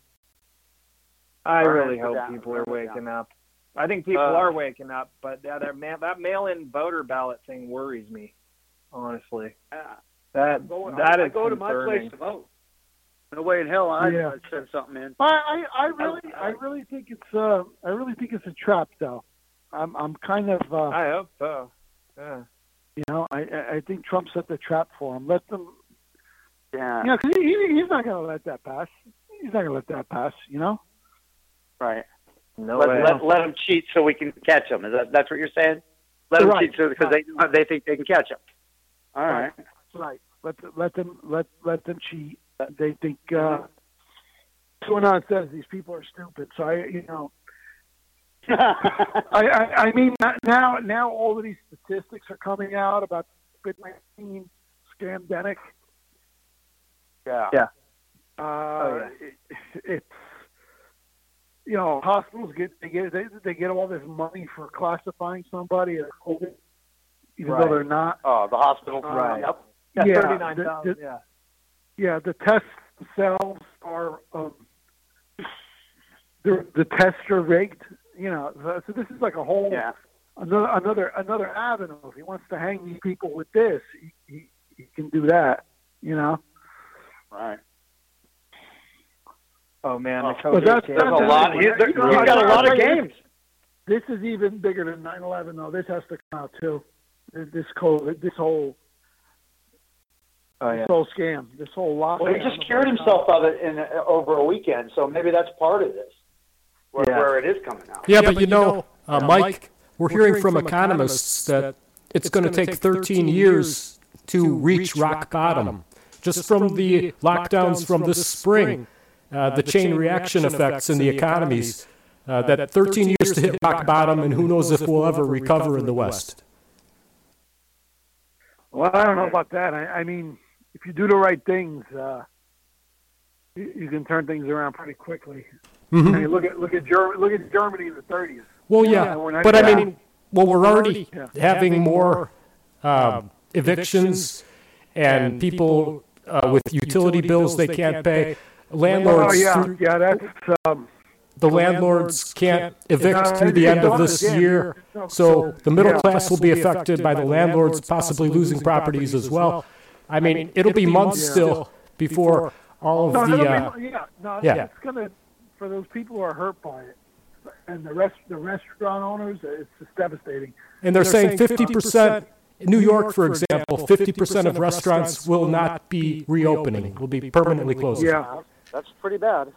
I Burning really it hope down, people are burn it down. waking up. I think people Uh, are waking up, but that that, ma- that mail-in voter ballot thing worries me. Honestly, Yeah. that Go- that I, is I go to my concerning. place to vote. No way in hell I'd Yeah. I'd send something in. I, I, I really, I really think it's, uh, I really think it's a trap, though. I'm, I'm kind of, uh, I hope so. Yeah. you know, I, I I think Trump set the trap for him. Let them, Yeah. you know, because he, he, he's not going to let that pass. He's not going to let that pass. You know. Right. No Let, way. let, let them cheat so we can catch them. Is that that's what you're saying? Let them Right. cheat so because they they think they can catch them. All right. Right. Let the, let them let let them cheat. They think uh, QAnon says these people are stupid. So I, you know, I, I, I mean now now all of these statistics are coming out about COVID nineteen scamdemic. yeah. Yeah. Uh, Oh, yeah. it, it's you know hospitals get they get they, they get all this money for classifying somebody as COVID, even Right. though they're not. Oh, the hospital. Right. Yep. Yeah, Yeah, thirty-nine the- thousand. the- Yeah. Yeah, the tests themselves are um, the the tests are rigged. You know, so, so this is like a whole Yeah. another another another avenue. If he wants to hang these people with this, he he, he can do that. You know. Right. Oh man, the Oh, COVID that's- case. There's a that's- lot. He's, You he's know, got a I- lot I- of games. This is even bigger than nine eleven, though. This has to come out too. This COVID, this whole Oh, yeah. This whole scam, this whole lockdown. Well, he just cured himself of it in over a weekend, so maybe that's part of this, where, Yeah. where it is coming out. Yeah, but you know, uh, Mike, we're hearing from economists that it's going to take thirteen years to reach rock bottom. Just from the lockdowns from this spring, uh, the chain reaction effects in the economies, uh, that thirteen years to hit rock bottom, and who knows if we'll ever recover in the West. Well, I don't know about that. I, I mean, if you do the right things, uh, you, you can turn things around pretty quickly. Mm-hmm. I mean, look at look at Germany. Look at Germany in the thirties. Well, yeah, Yeah, we're not- but I yeah. mean, well, we're already Yeah. having more uh, evictions and people uh, with utility bills they can't pay. Landlords, Oh yeah, through- yeah. That's um, the landlords can't evict No, through the end of yeah, this yeah. year, so the middle Yeah. class will be affected by the landlords possibly losing properties as well. I mean, it'll be months Yeah. still before all no, of no, the. no, Uh, yeah, no, yeah. it's gonna for those people who are hurt by it, and the rest the restaurant owners. It's just devastating. And they're saying fifty percent, in New York, for example, fifty percent of restaurants will not be reopening, will be permanently closed. Yeah. That's pretty bad.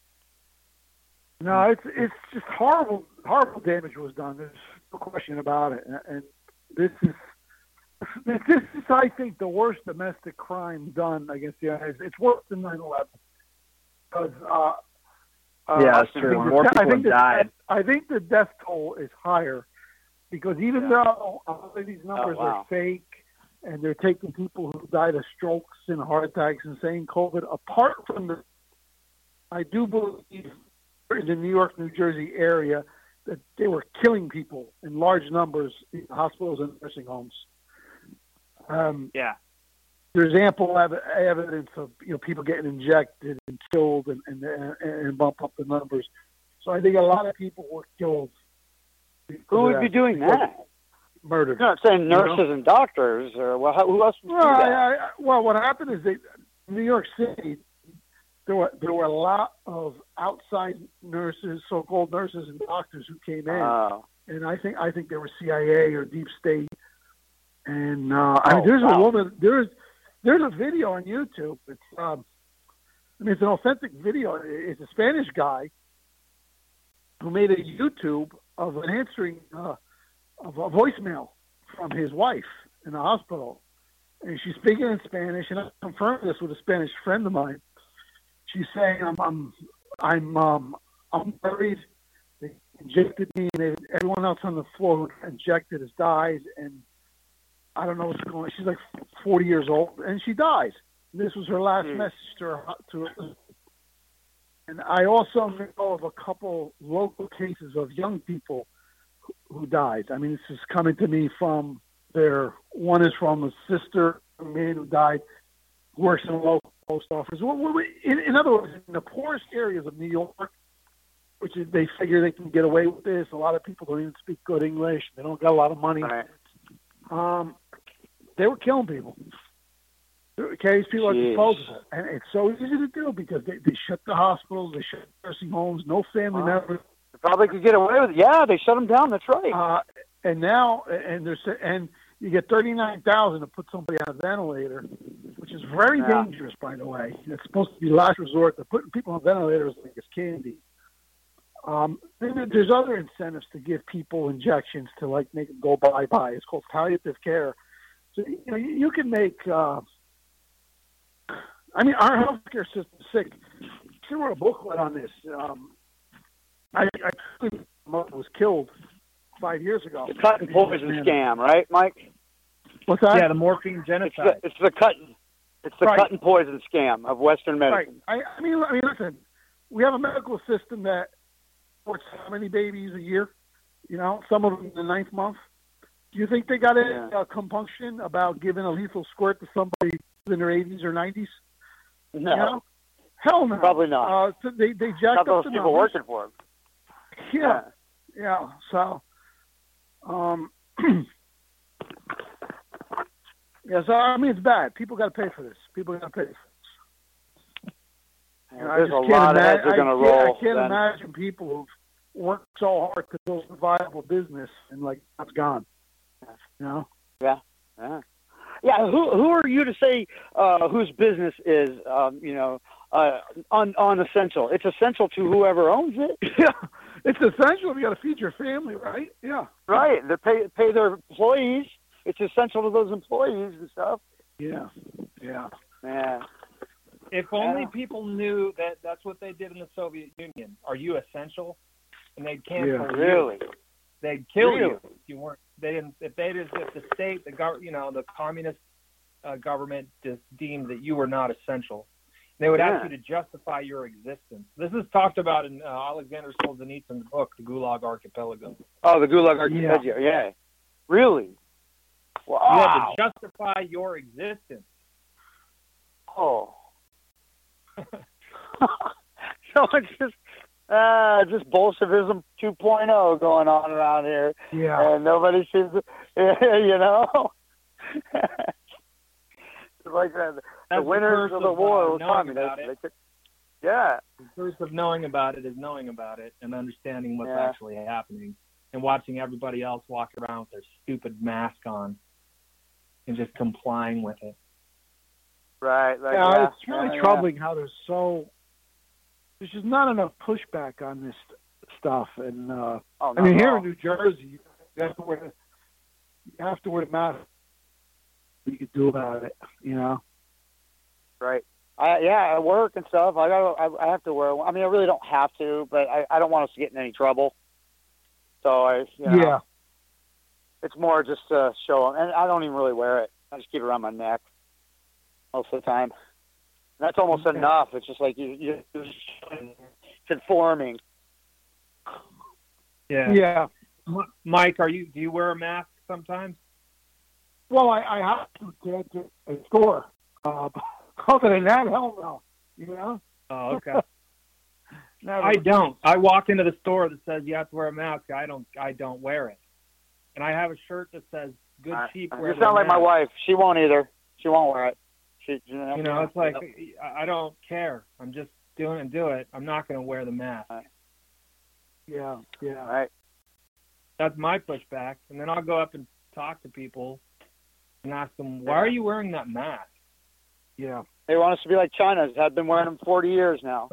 No, it's it's just horrible. Horrible damage was done. There's no question about it. And, and this is this is, I think, the worst domestic crime done against the United States. It's worse than nine eleven. Because uh, uh, Yeah, that's I true. think the- More I people think have the died. death- I think the death toll is higher because even Yeah. though all of these numbers Oh, wow. are fake and they're taking people who died of strokes and heart attacks and saying COVID, apart from the, I do believe in the New York, New Jersey area that they were killing people in large numbers in hospitals and nursing homes. Um, Yeah. there's ample ev- evidence of you know people getting injected and killed and, and and bump up the numbers. So I think a lot of people were killed. Who would be doing that? Murdered. You're not saying You know? nurses and doctors, or well, how, who else would Well, do I, that? I, well, what happened is they, New York City, there were there were a lot of outside nurses, so-called nurses and doctors who came in, Oh. and I think I think they were C I A or deep state. And uh, I mean, Oh, there's a wow. woman. There's there's a video on YouTube. It's um, I mean, it's an authentic video. It's a Spanish guy who made a YouTube of an answering uh, of a voicemail from his wife in the hospital, and she's speaking in Spanish. And I confirmed this with a Spanish friend of mine. She's saying, "I'm I'm I'm um, I'm worried. They injected me, and they, everyone else on the floor who got injected has died, and I don't know what's going on." She's like forty years old, and she dies. This was her last Hmm. message to her. To her. And I also know of a couple local cases of young people who, who died. I mean, this is coming to me from their, one is from a sister, a man who died, who works in a local post office. Well, well, In, in other words, in the poorest areas of New York, which is, they figure they can get away with this. A lot of people don't even speak good English. They don't got a lot of money. Right. Um, they were killing people. Okay, these people Jeez. are disposable, and it's so easy to do because they, they shut the hospitals, they shut nursing homes, no family Wow. members. They probably could get away with it. Yeah, they shut them down. That's right. Uh, and now, and there's and you get thirty nine thousand to put somebody on a ventilator, which is very Yeah. dangerous, by the way. It's supposed to be last resort. They're putting people on ventilators like it's candy. Um, and then there's other incentives to give people injections to like make them go bye bye. It's called palliative care. So you know you, you can make. Uh, I mean, our healthcare system is sick. I wrote a booklet on this. Um, I, I was killed five years ago. The cut and poison scam, right, Mike? What's that? Yeah, the morphine It's genocide. the, it's the cut. It's the Right. cut and poison scam of Western Right. medicine. I, I mean, I mean, listen. We have a medical system that supports how many babies a year? You know, some of them in the ninth month. Do you think they got a, Yeah. a compunction about giving a lethal squirt to somebody in their eighties or nineties? No, You know? Hell no. Probably not. Uh, so they they jacked not up those the people numbers. working for them. Yeah. Yeah. So, um, yeah. So I mean, it's bad. People got to pay for this. People got to pay for this. Yeah. And I There's just a can't lot of ima- heads are I going to can't- roll. I can't then. imagine people who've worked so hard to build a viable business and like that's gone. You know. Yeah. Yeah. yeah. Who who are you to say uh, whose business is um, you know uh, un unessential? It's essential to whoever owns it. Yeah, it's essential. You got to feed your family, right? Yeah. Right. They pay pay their employees. It's essential to those employees and stuff. Yeah. Yeah. Yeah. If only Yeah. people knew that that's what they did in the Soviet Union. Are you essential? And they'd cancel Yeah. you. Really. They'd kill Really? you if you weren't. They didn't. If they just if the state, the gov, you know, the communist uh, government just deemed that you were not essential, they would Yeah. ask you to justify your existence. This is talked about in uh, Alexander Solzhenitsyn's book, The Gulag Archipelago. Oh, the Gulag Archipelago. Yeah. yeah. Really. Wow. You had to justify your existence. Oh. So it's just uh just Bolshevism two point oh going on around here. Yeah. And nobody seems to, you know. It's like that. The That's winners the of the curse war uh, were knowing communists. about it. They took- Yeah. The curse of knowing about it is knowing about it and understanding what's Yeah. actually happening, and watching everybody else walk around with their stupid mask on and just complying with it. Right. Like, yeah, yeah, it's really yeah, troubling how there's so there's just not enough pushback on this stuff. And uh, Yeah. Oh, I mean, not at here all. in New Jersey, you have to wear the, you have to wear the mask. What you could do about it, you know? Right. I, yeah, at work and stuff. I got. I, I have to wear. one. I mean, I really don't have to, but I, I don't want us to get in any trouble. So I, you know, Yeah. it's more just to show 'em. And I don't even really wear it. I just keep it around my neck most of the time. And that's almost Okay. enough. It's just like you, you it's conforming. Yeah. Yeah. M- Mike, are you? Do you wear a mask sometimes? Well, I, I have to get to a store. Uh, other than that, hell no. You know? Oh, okay. Never. I don't. I walk into the store that says you have to wear a mask. I don't. I don't wear it. And I have a shirt that says "Good Uh, cheap." you wear sound the like my mask. wife. She won't either. She won't wear it. She, you know, You know, it's like I I don't care. I'm just doing it. Do it. I'm not going to wear the mask. Yeah. Yeah. All right. That's my pushback. And then I'll go up and talk to people and ask them, "Why are you wearing that mask?" Yeah. They want us to be like China. I've been wearing them forty years now.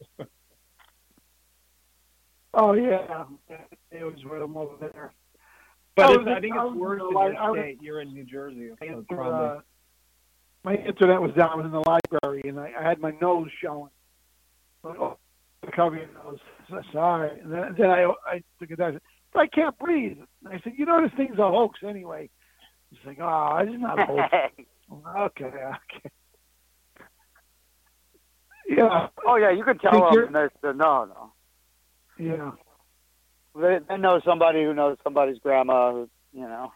Oh yeah. They always wear them over there. But I it's, was I in- think I it's was in worse the in li- your I was- state. You're in New Jersey. So Uh, probably. my internet was down. I was in the library, and I, I had my nose showing. Oh, cover your nose. So, sorry. And then, then I, I took it down. I said, but I can't breathe. And I said, you know, this thing's a hoax anyway. He's like, oh, it's not a hoax. okay, okay. Yeah. Oh yeah, you can tell Think them. you're- They're, they're, no, no. Yeah. They, they know somebody who knows somebody's grandma. Who, you know.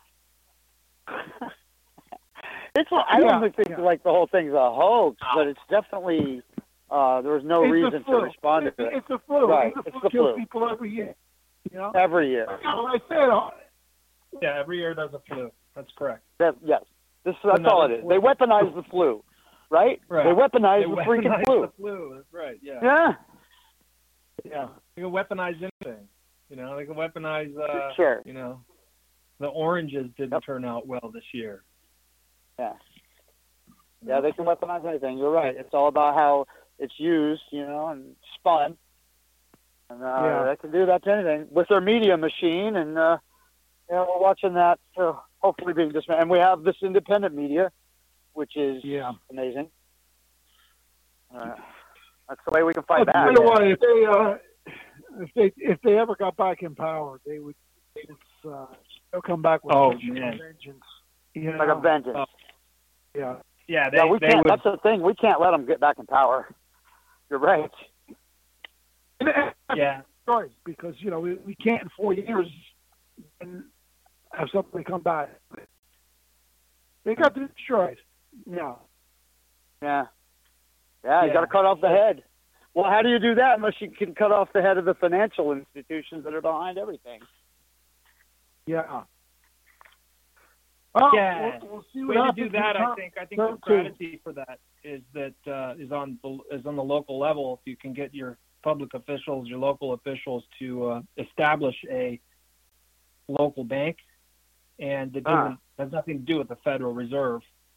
It's. I don't Yeah, think yeah. like the whole thing's a hoax, but it's definitely. Uh, there was no It's reason the to flu. respond It- to it It's a flu. Right, It's, it's a the flu. Kills flu. people every year. You know? every year. Like I said, uh, Yeah, every year there's a flu. That's correct. That, yes, this that's Another all it is. flu. They weaponize the flu, right? Right. They weaponize They the weaponize freaking flu. the flu. That's right. Yeah. Yeah, yeah. They can weaponize anything. You know, they can weaponize. Uh, sure. You know, the oranges didn't Yep. turn out well this year. Yeah, yeah, they can weaponize anything. You're right. It's all about how it's used, you know, and spun. And uh, Yeah. they can do that to anything with their media machine. And uh, you know, we're watching that. So hopefully being dismantled. And we have this independent media, which is Yeah. amazing. Uh, that's the way we can fight But back. you know what? If they, uh, if they, if they ever got back in power, they would. It's, uh, they'll come back with Oh, such a man. vengeance. You know? Like a vengeance. Oh. Yeah. Yeah, they, yeah, we they can't. would. That's the thing. We can't let them get back in power. You're right. And that's Yeah. a choice because you know we, we can't in four years and have somebody come back. They got the choice. Yeah. Yeah. Yeah, you Yeah. got to cut off the head. Well, how do you do that unless you can cut off the head of the financial institutions that are behind everything? Yeah. Well, Yeah. We'll, we'll see Way what to do happens that, in I Trump- think. I think Trump the too. strategy for that is that uh, is on the is on the local level. If you can get your public officials, your local officials, to uh, establish a local bank, and it doesn't Ah. has nothing to do with the Federal Reserve.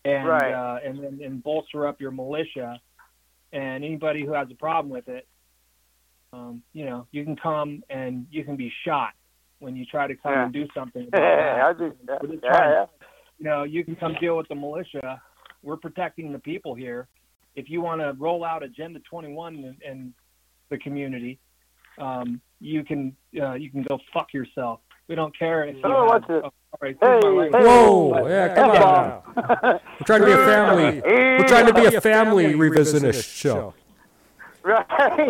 and Right. uh, and then and bolster up your militia. And anybody who has a problem with it, um, you know, you can come and you can be shot when you try to come Yeah. and do something about Yeah, that. I do. Yeah, We're just yeah, trying- yeah. You know, you can come deal with the militia. We're protecting the people here. If you want to roll out Agenda twenty-one in, in the community, um, you can uh, you can go fuck yourself. We don't care if you Oh, have, what's it? oh, sorry, Hey, excuse my language. hey. Whoa, yeah, come on now. We're trying to be a family. We're trying to be a family revisionist show. Right.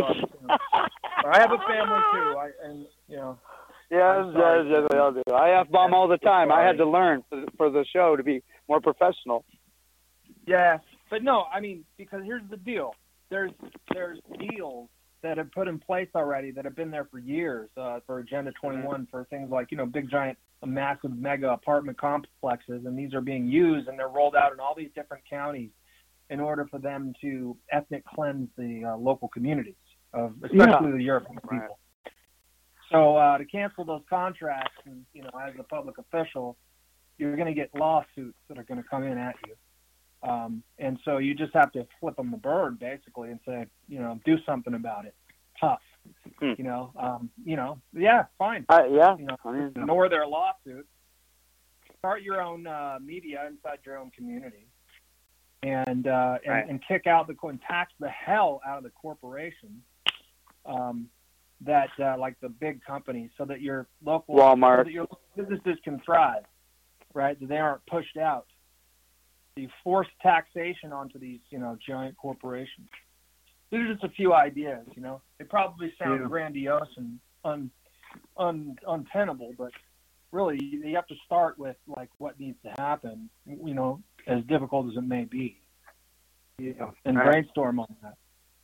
I have a family too. I and you know. Yes, I'm sorry. yes, yes, we all do. I F-bomb all the time. I had to learn for the, for the show to be more professional. Yeah, but no, I mean, because here's the deal. There's there's deals that have put in place already that have been there for years uh, for Agenda twenty-one for things like, you know, big, giant, massive mega apartment complexes. And these are being used and they're rolled out in all these different counties in order for them to ethnic cleanse the uh, local communities, of especially Yeah. the European Right. people. So uh, to cancel those contracts, and, you know, as a public official, you're going to get lawsuits that are going to come in at you. Um, and so you just have to flip them the bird, basically, and say, you know, do something about it. Tough. Hmm. You know, um, you know, yeah, fine. Uh, yeah. You know, I mean, ignore their lawsuit. Start your own uh, media inside your own community, and uh, and, Right. and kick out the and tax the hell out of the corporations. Um, that uh, like the big companies, so that your local Walmart. so that your businesses can thrive, right? That they aren't pushed out. You force taxation onto these, you know, giant corporations. These are just a few ideas, you know. They probably sound Yeah. grandiose and un, un, untenable, but really you have to start with like what needs to happen, you know, as difficult as it may be, Yeah. and Right. brainstorm on that.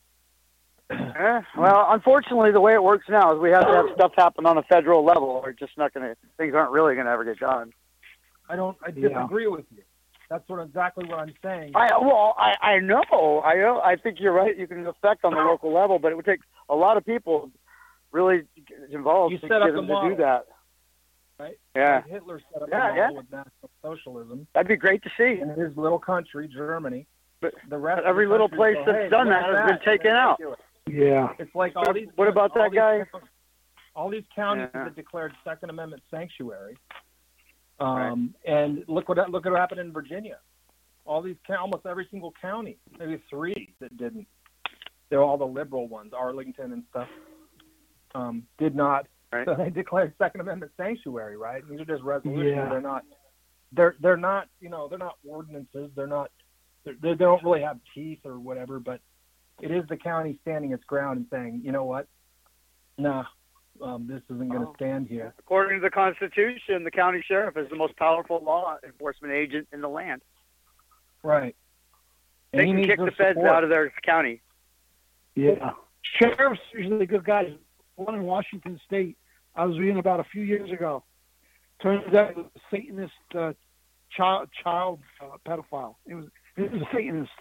Eh, well, unfortunately, the way it works now is we have to have stuff happen on a federal level, or just not going to. Things aren't really going to ever get done. I don't. I Yeah. disagree with you. That's what exactly what I'm saying. I well, I I know, I know. I think you're right. You can affect on the local level, but it would take a lot of people really involved You to set get up them the to do model. that. Right? Yeah, Like Hitler set up Yeah, a model yeah. with national socialism that'd be great to see. in his little country, Germany. But the rest of every the little countries place go, that's "Hey, done look that at has been and taken they out. do it. Yeah. It's like all these. What about all that these guy? counties- All these counties Yeah. that declared Second Amendment sanctuary, um, and look what look at what happened in Virginia. All these, almost every single county, maybe three that didn't. They're all the liberal ones, Arlington and stuff. Um, did not. Right. So they declared Second Amendment sanctuary, right? These are just resolutions. Yeah. They're not. They're they're not. You know, they're not ordinances. They're not. They're, they don't really have teeth or whatever. But it is the county standing its ground and saying, you know what? Nah, um, this isn't going to Oh. stand here. According to the Constitution, the county sheriff is the most powerful law enforcement agent in the land. Right. And They he can needs kick their the feds support. out of their county. Yeah. Sheriff's usually good guys. One in Washington State, I was reading about a few years ago. Turns out it was a Satanist uh, child child uh, pedophile. It was it was a Satanist.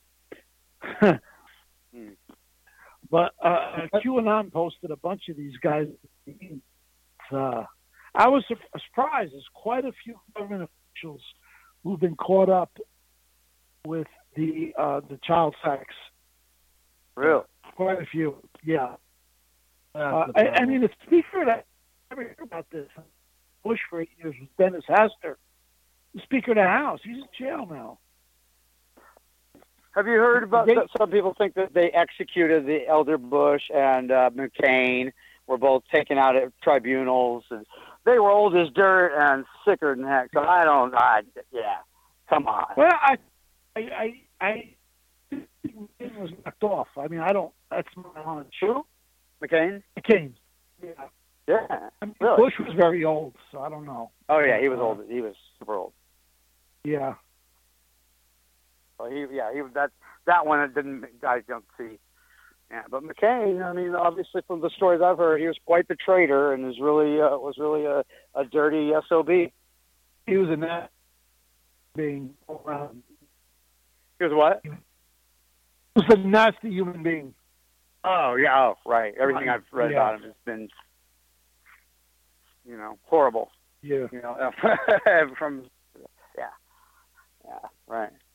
Hmm. But uh, QAnon posted a bunch of these guys. Uh, I was su- surprised. There's quite a few government officials who've been caught up with the uh, the child sex. Real. Quite a few, yeah. That's Uh, the I, I problem. mean, the speaker that I never heard about this. Bush for eight years was Dennis Hester, the Speaker of the House. He's in jail now. Have you heard about They- that? Some people think that they executed the elder Bush and uh, McCain were both taken out at tribunals, and they were old as dirt and sicker than heck. So I don't. I yeah, come on. Well, I, I, I, I it was knocked off. I mean, I don't. That's my knowledge. True, McCain. McCain. Yeah. Yeah. I mean, Really? Bush was very old, so I don't know. Oh yeah, he was old. He was super old. Yeah. So he yeah he that that one I didn't I don't see. Yeah, but McCain, I mean, obviously from the stories I've heard, he was quite the traitor and was really uh, was really a, a dirty S O B. He was a that being around. He was what? He was a nasty human being. Oh yeah, oh right. Everything I've read Yeah. about him has been, you know, horrible. Yeah. You know, from yeah, yeah, right.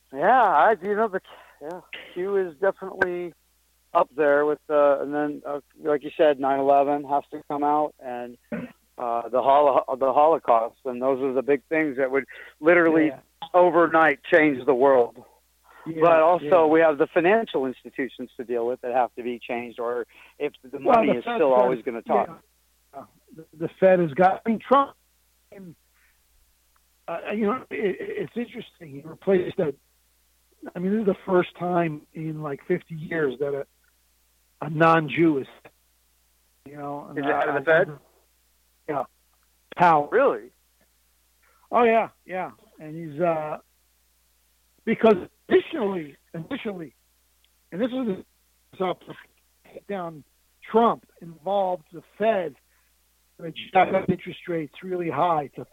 Yeah, I you know the yeah Q is definitely up there with uh, and then uh, like you said, nine eleven has to come out, and uh, the hol- the Holocaust, and those are the big things that would literally Yeah. overnight change the world. Yeah, But also yeah. we have the financial institutions to deal with that have to be changed, or if the Well, money the is Fed- still Fed- always going to talk. yeah. Uh, the, the Fed has got. I mean, Trump. And, uh, you know, it, it's interesting. He replaced that. I mean, this is the first time in like fifty years that a, a non-Jew is, you know, Is and it head of I- the Fed? Yeah. Powell. Really? Oh yeah, yeah, and he's uh, because initially, initially, and this was up to take down Trump involved the Fed, which jacked up interest rates really high to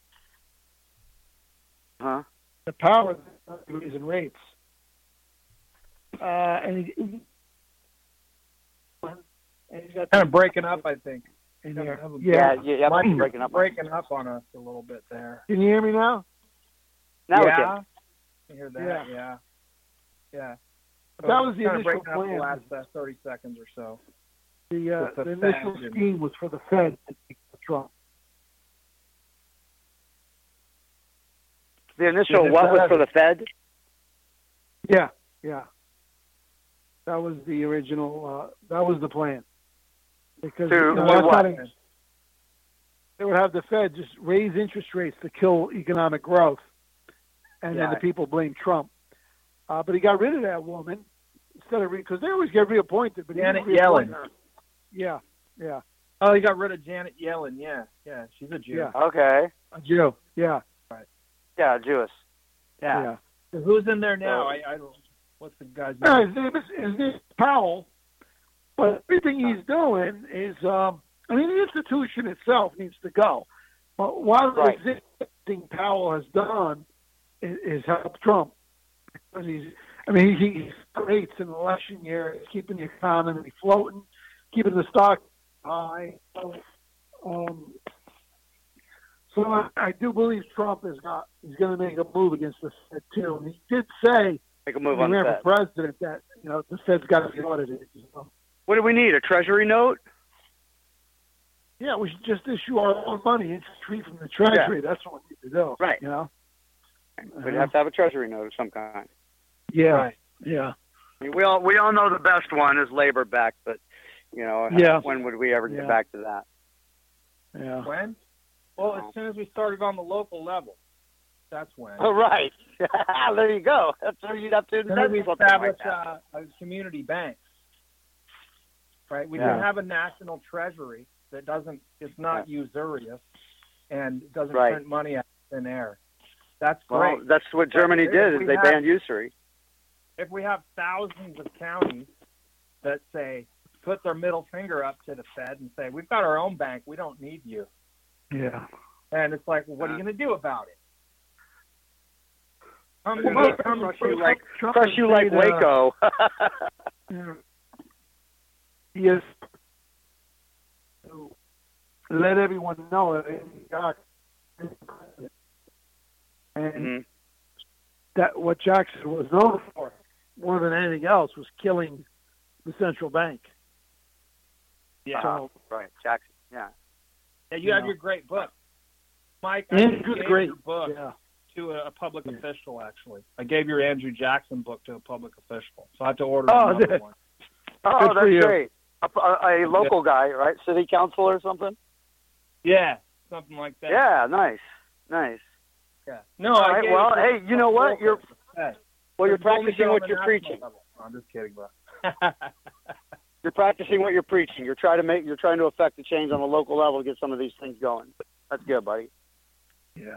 Huh? the power of raising rates. Uh, and, he, and he's got Kind of breaking up, I think. in there. Yeah, Yeah. yeah, yeah. Might I'm be breaking up. breaking up on us a little bit there. Can you hear me now? Now we yeah. can. I hear that. Yeah. Yeah. Yeah. So That was the kind of initial breaking up the plan. last uh, thirty seconds or so. The, uh, With the the initial Fed and- scheme was for the Fed to take Trump. The initial Yeah, what was that- for the Fed? Yeah, yeah. That was the original. Uh, that was the plan. Because To- you know, to that's what? not a- they would have the Fed just raise interest rates to kill economic growth, and then Yeah. the people blame Trump. Uh, but he got rid of that woman instead of because they always get reappointed. But he Janet didn't reappoint Yellen. her. Yeah, yeah, Oh, he got rid of Janet Yellen. Yeah. Yeah. She's a Jew. Yeah. Okay. a Jew. Yeah, Yeah, Jewish. yeah. Yeah. So who's in there now? So- I, I don't. What's the guy's No, name? his name is his name is Powell. But everything he's doing is, um, I mean, the institution itself needs to go. But what Right. existing Powell has done is, is help Trump. Because he's, I mean, he, he's great in the election year, keeping the economy floating, keeping the stock high. So, um, so I, I do believe Trump is got he's going to make a move against the Fed too. And he did say Make a move when on he the ran Fed. for president that you know the Fed's got to be audited. So, What do we need? A treasury note? yeah, we should just issue our own money interest free from the Treasury. That's what we need to do. Right. You know. We'd have to have a treasury note of some kind. Yeah. Right. Yeah. I mean, we all we all know the best one is labor back, but you know, Yeah. when would we ever get Yeah. back to that? Yeah. When? Well, as soon as we started on the local level, that's when. Oh, right. There you go. That's where you'd have to Then we invest something like established that. uh, a community bank. Right? We Yeah. can have a national treasury that doesn't, it's not usurious and doesn't Right. print money out of thin air. That's Well, great. that's what Germany But did. if Is we they have- banned usury. If we have thousands of counties that say, put their middle finger up to the Fed and say, we've got our own bank, we don't need you. Yeah. And it's like, well, what are you going to do about it? Come, Well, come crush you like Trump crush has you like made, uh, Waco. Yeah. He has to let everyone know that he got and Mhm. that what Jackson was known for more than anything else was killing the central bank. Yeah. So Right, Jackson. Yeah. Yeah, you have Yeah. your great book. Mike, I Andrew's gave great. your book Yeah. to a, a public Yeah. official, actually. I gave your Andrew Jackson book to a public official. So I have to order Oh, another did- one. Oh, Good for that's you. great. A, a, a local guy, right? City council or something? Yeah, something like that. Yeah, nice. Nice. Yeah. No, All I right, gave well, it to hey, you know a what? local You're Fed. well, you're It's only practicing on what the you're national preaching. level. No, I'm just kidding, bro. You're practicing what you're preaching. You're trying to make. You're trying to affect the change on the local level to get some of these things going. That's good, buddy. Yeah.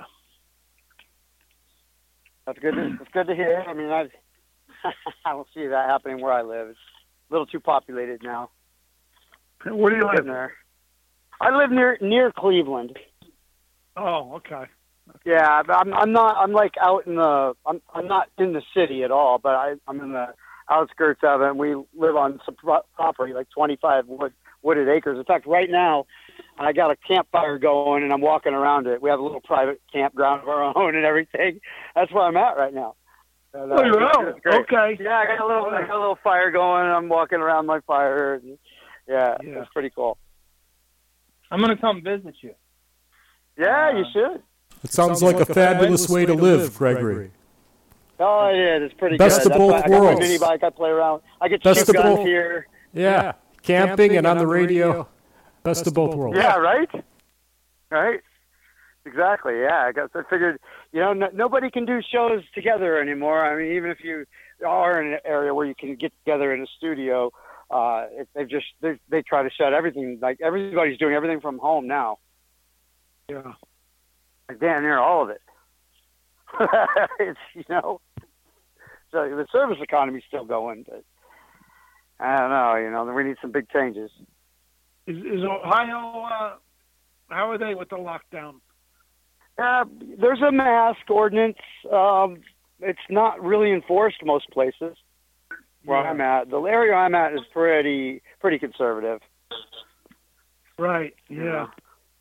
That's good. To, that's good to hear. I mean, I I don't see that happening where I live. It's a little too populated now. Where do you Getting live? there. I live near near Cleveland. Oh, okay. Yeah, but I'm I'm not I'm like out in the I'm I'm not in the city at all, but I I'm in the outskirts of it. And we live on some pro- property like twenty-five wood, wooded acres. In fact, right now I got a campfire going and I'm walking around it. We have a little private campground of our own and everything. That's where I'm at right now. And, Oh, you're out. it's great. Okay. Yeah, I got a little, I got a little fire going. I'm walking around my fire. And, yeah, Yeah. it's pretty cool. I'm gonna come visit you. Yeah, Uh, you should. It sounds like a fabulous way to live, Gregory. Oh, yeah, it's pretty Best good. of That's why both I got my worlds. mini bike. I play around. I get Best shoot of guns both- here. Yeah, camping and on the radio. Best of both worlds. Yeah, right? Right? Exactly, yeah. I guess I figured, you know, no, nobody can do shows together anymore. I mean, even if you are in an area where you can get together in a studio, uh, it, they've just, they, they try to shut everything, like everybody's doing everything from home now. Yeah. Like, damn near all of it. It's, you know, so the service economy's still going, but I don't know, you know, we need some big changes. Is, is Ohio, uh, how are they with the lockdown? Uh, there's a mask ordinance. Um, it's not really enforced most places where Yeah. I'm at. The area I'm at is pretty pretty conservative. Right, yeah.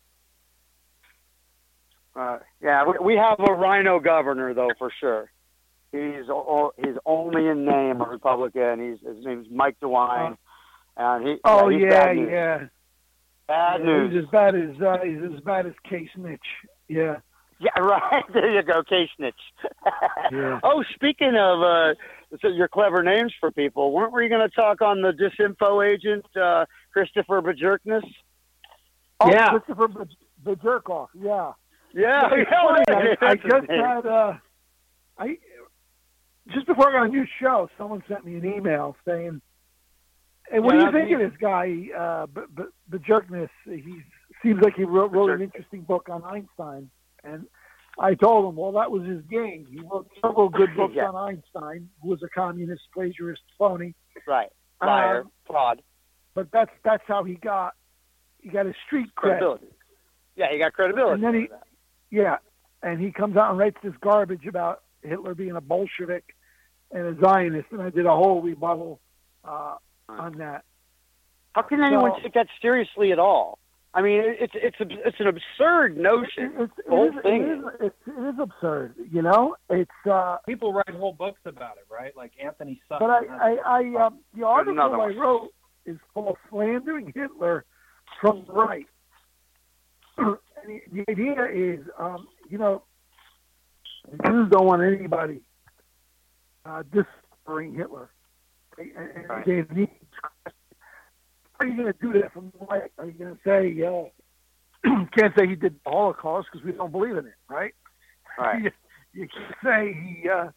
Uh, yeah, we, we have a rhino governor though for sure. He's o- he's only in name a Republican. He's his name's Mike DeWine, and he Oh, yeah, he's yeah, bad news. yeah. Bad Yeah, news. He's as bad as, uh, he's as bad as Case Snitch. Yeah. Yeah, right. There you go, K-Snitch. Yeah. Oh, speaking of uh, so your clever names for people, weren't we going to talk on the disinfo agent, uh, Christopher Bajorkness? Oh, Yeah. Christopher B- Bajorkoff, yeah. Yeah, It's yeah, funny, I, that's I his just name. had, uh, I, just before I got on your show, someone sent me an email saying, hey, what Yeah, do you that's think me. of this guy, uh, B- B- Bajorkness? He seems like he wrote, wrote an interesting book on Einstein. And I told him, well, that was his game. He wrote several good books Yeah. on Einstein, who was a communist, plagiarist, phony. Right. Liar, Um, fraud, But that's that's how he got he got his street cred. credibility. Yeah, he got credibility. And then he- for that. Yeah, and he comes out and writes this garbage about Hitler being a Bolshevik and a Zionist, and I did a whole rebuttal uh, on that. How can anyone So- take that seriously at all? I mean, it's it's it's an absurd notion. It's, The whole it is, thing it is, it's, it is absurd, you know. It's uh, People write whole books about it, right? Like Anthony Sutton. but I, I, I um, the article another I one. wrote is called "Slandering Hitler from the Right." And the, the idea is, um, you know, Jews don't want anybody uh, discovering Hitler. And, and Right. they need, how are you going to do that from the right? Are you going to say, yeah, can't say he did the Holocaust because we don't believe in it, right? Right. you, you can say he. Uh,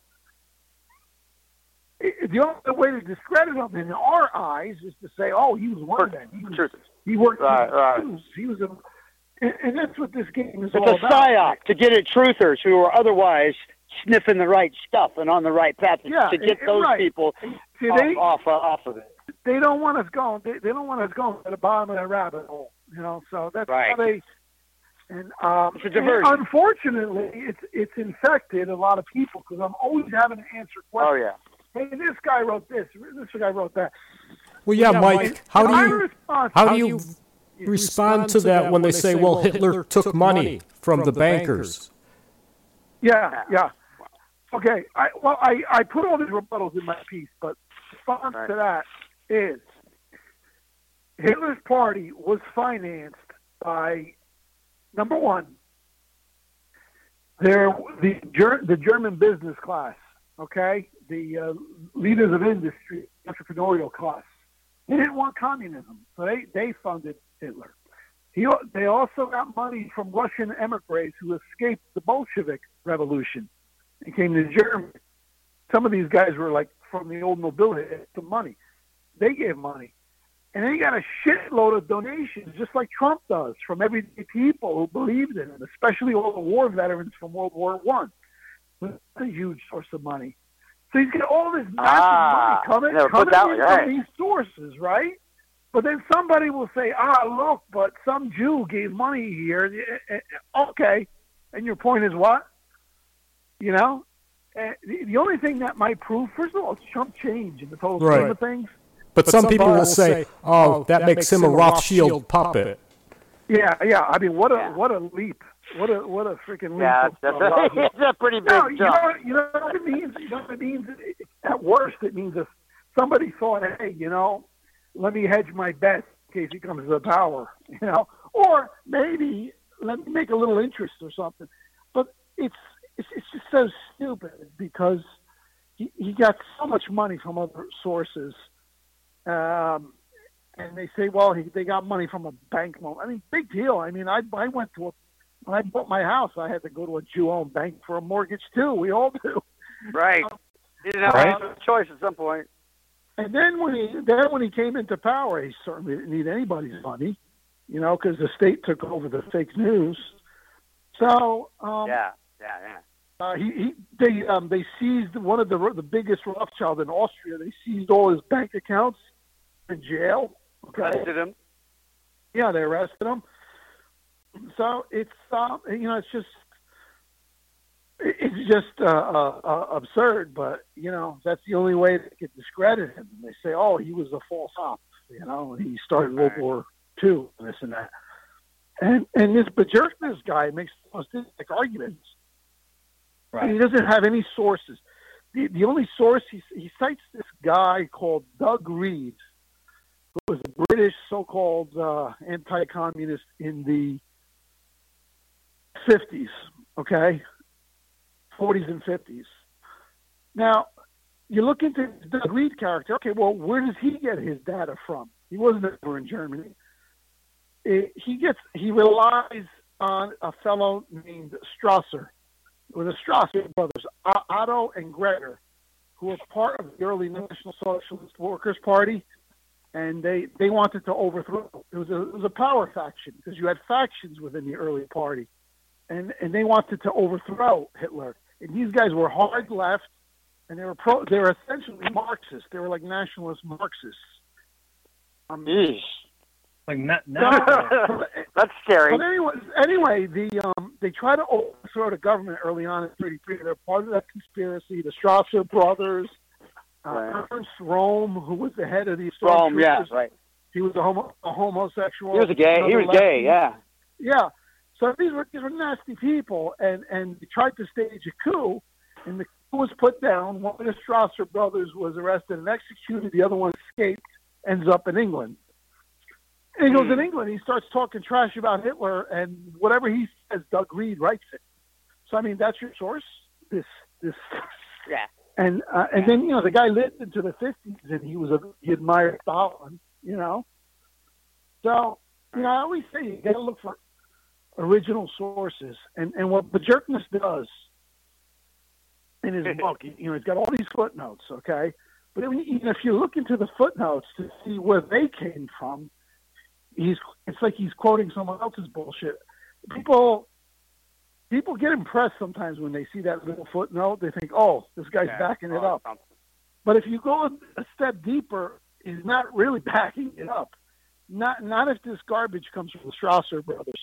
it, the only way to discredit him in our eyes is to say, "Oh, he was one of them. He, was, Truth. he worked Right, with the right. Jews. He was a." And, and that's what this game is It's all a about. psyop to get at truthers who are otherwise sniffing the right stuff and on the right path Yeah, to get and- those right. people See, off, they off, uh, off of it. they don't want us going. They, they don't want us going to the bottom of that rabbit hole. You know, so that's Right. how they. And, um, It's a diversion. and unfortunately, it's it's infected a lot of people because I'm always having to answer Oh questions. yeah. Hey, this guy wrote this. This guy wrote that. Well, yeah, Yeah, Mike. How do my you response- how do you respond to that when they say, "Well, Hitler took money from the bankers"? Yeah, yeah. Okay. I well, I, I put all these rebuttals in my piece, but response Right. to that is Hitler's party was financed by number one, there the Ger- the German business class. Okay, the uh, leaders of industry, entrepreneurial class. They didn't want communism, so they they funded Hitler. He, they also got money from Russian emigres who escaped the Bolshevik Revolution and came to Germany. Some of these guys were like from the old nobility, they had some money. They gave money. And then he got a shitload of donations, just like Trump does, from everyday people who believed in him, especially all the war veterans from World War One. That's a huge source of money. So he's got all this massive Ah, money coming, never put coming that in way, from right. these sources, right? But then somebody will say, ah, look, but some Jew gave money here. Okay. And your point is what? You know? Uh, the, the only thing that might prove, first of all, it's chump change in the total Right. scheme of things. But some people will say, "Oh, that makes him a Rothschild puppet." Yeah, yeah. I mean, what a Yeah. what a leap. What a what a freaking Yeah, that's a, it's a pretty big no, jump. you know, you know what it means? You know what it means? At worst, it means if somebody thought, hey, you know, let me hedge my bet in case he comes to power, you know, or maybe let me make a little interest or something. But it's it's, it's just so stupid because he, he got so much money from other sources. Um, and they say, well, he, they got money from a bank loan. I mean, big deal. I mean, I, I went to a, when I bought my house, I had to go to a Jew-owned bank for a mortgage too. We all do. Right. Um, He didn't have right. a choice at some point. And then when he then when he came into power, he certainly didn't need anybody's money, you know, because the state took over the fake news. So um, yeah, yeah, yeah. Uh, he, he they um, they seized one of the the biggest Rothschild in Austria. They seized all his bank accounts in jail. Okay. Arrested him. Yeah, they arrested him. So it's uh, you know it's just it's just uh, uh, uh, absurd. But you know that's the only way they could discredit him. They say, oh, he was a false op. You know, he started World War Two and this and that. And and this Bajorknes guy makes the most interesting arguments. Right. And he doesn't have any sources. The the only source he he cites this guy called Doug Reed, who was a British so-called uh, anti-communist in the fifties, okay, forties and fifties. Now, you look into the Doug Reed character. Okay, well, where does he get his data from? He wasn't ever in Germany. It, he gets he relies on a fellow named Strasser. It was the Strasser brothers, Otto and Gregor, who were part of the early National Socialist Workers' Party, and they, they wanted to overthrow. It was a it was a power faction because you had factions within the early party, and and they wanted to overthrow Hitler. And these guys were hard left, and they were pro. They were essentially Marxists. They were like nationalist Marxists. Um, Like not, so, not That's scary. But anyway, anyway, the um, they try to overthrow the government early on in thirty-three. They're part of that conspiracy. The Strasser brothers, uh, Right. Ernst Röhm, who was the head of the Rome, yeah, stormtroopers, right. he was a, homo, a homosexual. He was a gay. He another was gay. lefty. Yeah. Yeah. So these were these were nasty people, and and they tried to stage a coup, and the coup was put down. One of the Strasser brothers was arrested and executed. The other one escaped. Ends up in England. And he goes in England. He starts talking trash about Hitler, and whatever he says, Doug Reed writes it. So I mean, that's your source. This this. Yeah. And uh, and then you know the guy lived into the fifties, and he was a he admired Stalin. You know. So you know I always say you got to look for original sources, and and what Bajorknes does in his book, you know, he's got all these footnotes. Okay, but even if you look into the footnotes to see where they came from. He's it's like he's quoting someone else's bullshit. People people get impressed sometimes when they see that little footnote. They think, "Oh, this guy's Yeah. backing it Oh, up." something. But if you go a step deeper, he's not really backing it up. Not not if this garbage comes from the Strasser brothers.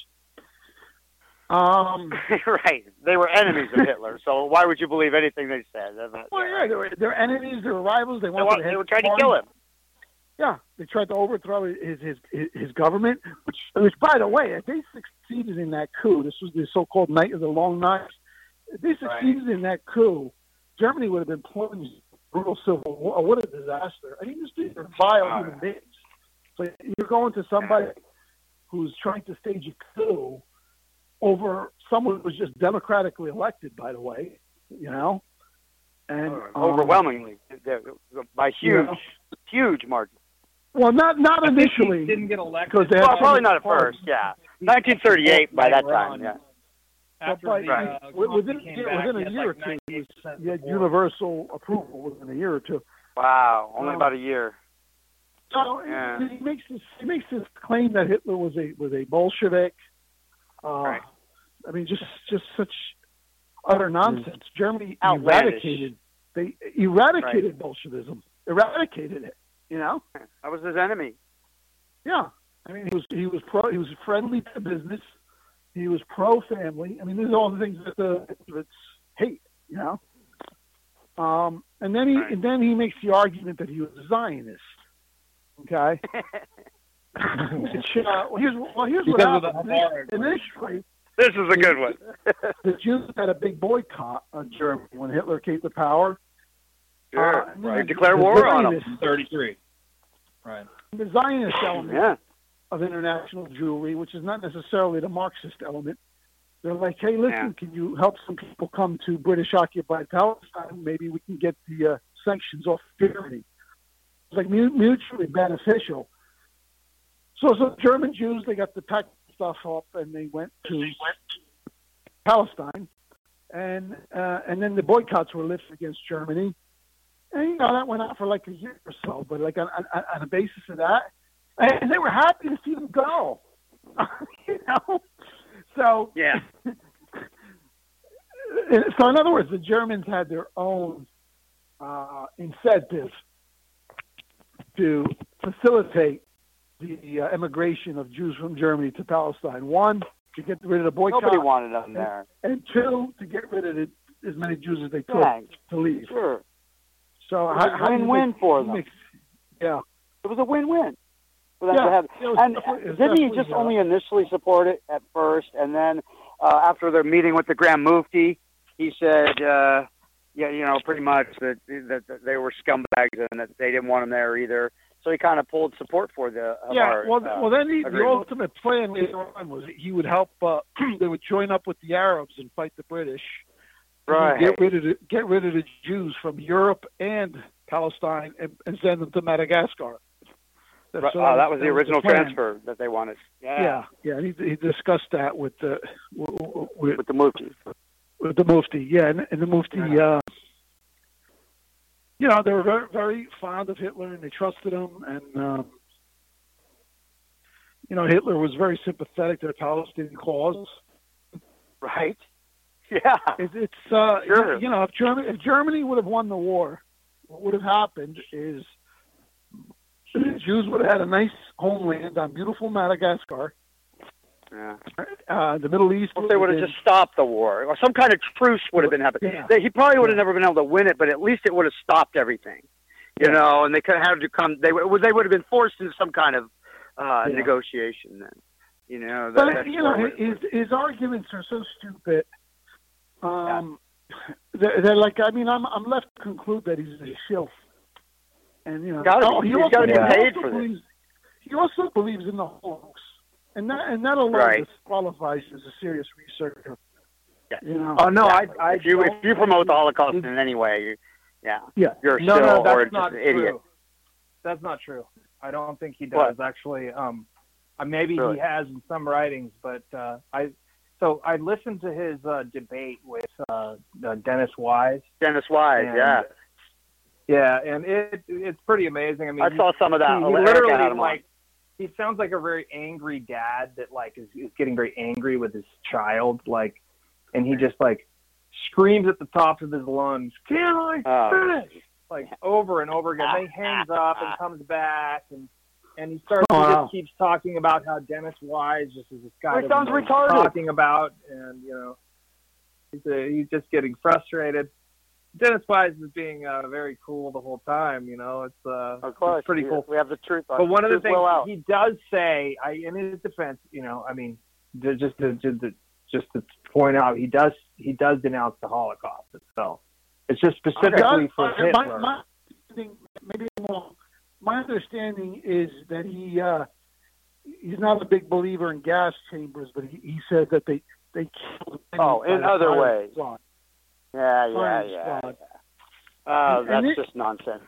Um, right. They were enemies of Hitler, so why would you believe anything they said? well, yeah, they were, they're enemies, they're rivals. They They, wanted want, to they hit were trying the to kill him. Yeah, they tried to overthrow his his his government, which, which by the way, if they succeeded in that coup, this was the so-called Night of the Long Knives. If they succeeded right. in that coup, Germany would have been plunged in brutal civil war. What a disaster! I mean, these are vile oh, human yeah. beings. So you're going to somebody who's trying to stage a coup over someone who was just democratically elected, by the way, you know, and um, overwhelmingly by huge, you know, huge margin. Well, not not initially. He didn't get elected. Because they well, probably not at first. Yeah, nineteen thirty-eight by that time. Yeah. But by, the, right. uh, within, within a year like or two, you had universal approval within a year or two. Wow, only um, about a year. So yeah. he makes this he makes this claim that Hitler was a was a Bolshevik. Uh, right. I mean, just just such utter nonsense. Mm. Germany Outlandish. eradicated they eradicated right. Bolshevism, eradicated it. You know, that was his enemy. Yeah, I mean, he was he was pro he was friendly to business. He was pro family. I mean, these are all the things that the Patriots hate. You know, um, and then he right. and then he makes the argument that he was a Zionist. Okay. Which, uh, well, here's well here's what happened. Initially, This is a good one. The Jews had a big boycott on Germany when Hitler came to power. Sure, uh, right. Declare war on them. thirty-three. Right. The Zionist element Yeah. of international Jewry, which is not necessarily the Marxist element. They're like, hey, listen, Yeah. can you help some people come to British-occupied Palestine? Maybe we can get the uh, sanctions off Germany. It's like mu- mutually beneficial. So some German Jews, they got the pack stuff up and they went to Palestine. And uh, and then the boycotts were lifted against Germany. And, you know, that went on for like a year or so. But like on, on, on the basis of that, and they were happy to see them go. You know? So, Yeah. So in other words, the Germans had their own uh, incentive to facilitate the uh, immigration of Jews from Germany to Palestine. One, to get rid of the boycott. Nobody wanted them there. And, and two, to get rid of the, as many Jews as they could Yeah, to leave. Sure. So It was how, a how do you win-win make- for you them. make- yeah. It was a win-win for them Yeah, to have. it was And definitely- it was didn't he definitely, just uh, only initially support it at first, and then uh, after their meeting with the Grand Mufti, he said, uh, yeah, you know, pretty much that, that that they were scumbags and that they didn't want them there either. So he kind of pulled support for the Yeah, our, well, uh, well, then the, the agreement. ultimate plan later on was that he would help. Uh, they would join up with the Arabs and fight the British. And Right. Get rid of the, get rid of the Jews from Europe and Palestine and, and send them to Madagascar. That's Right. what- Oh, that was the original plan. transfer that they wanted. Yeah. Yeah, yeah. And he, he discussed that with the with, With the Mufti. with the Mufti. Yeah, and, and the Mufti. Uh, you know, they were very, very fond of Hitler and they trusted him. And um, you know, Hitler was very sympathetic to the Palestinian cause. Right. Yeah. It, it's uh, Sure. you know, if Germany if Germany would have won the war, what would have happened is the Jews would have had a nice homeland on beautiful Madagascar. Yeah. Uh, the Middle East. Well, they would have just stopped the war, or some kind of truce would have been happening. Yeah. They, he probably would have Yeah. never been able to win it, but at least it would have stopped everything, you Yeah. know. And they could have had to come. They would. They would have been forced into some kind of uh, Yeah. negotiation then. You know. That, But that's you know, where it- his, his arguments are so stupid. Um, they're, they're like, I mean, I'm I'm left to conclude that he's a shill. And you know, Gotta be. oh, he He's also, gotta be he paid also for this. believes, He also believes in the hoax, and that and that alone Right. disqualifies as a serious researcher. Yeah. You know. Oh no, I, I if you if don't- you promote the Holocaust in any way, you, yeah, Yeah. you're no, still no, or that's just not an idiot. true. That's not true. I don't think he does What? actually. Um, uh, maybe Really? he has in some writings, but uh, I. So I listened to his uh, debate with uh, uh, Dennis Wise. Dennis Wise, and- yeah, Yeah, and it it's pretty amazing. I mean, I saw some of that. He, he Erica had literally him on. like he sounds like a very angry dad that like is, is getting very angry with his child, like, and he just like screams at the top of his lungs, "Can I Oh. finish?" Like over and over again. Then he hangs up and comes back, and and he starts. Oh, he wow. just keeps talking about how Dennis Wise just is this guy Well, he that sounds knows retarded. talking about, and you know, he's uh he's just getting frustrated. Dennis Wise is being uh, very cool the whole time. You know, it's uh, Of course, it's pretty we, cool. We have the truth. On. But one of the Truth things will out. he does say, I, in his defense, you know, I mean, to, just to, to, to just to point out, he does he does denounce the Holocaust itself. It's just specifically for my, Hitler. my, my, maybe I'm wrong. My understanding is that he uh, he's not a big believer in gas chambers, but he, he said that they they killed. many Oh, by in the other firing ways. squad. Yeah, yeah, Firing yeah. squad. yeah. Oh, And- that's and it- just nonsense.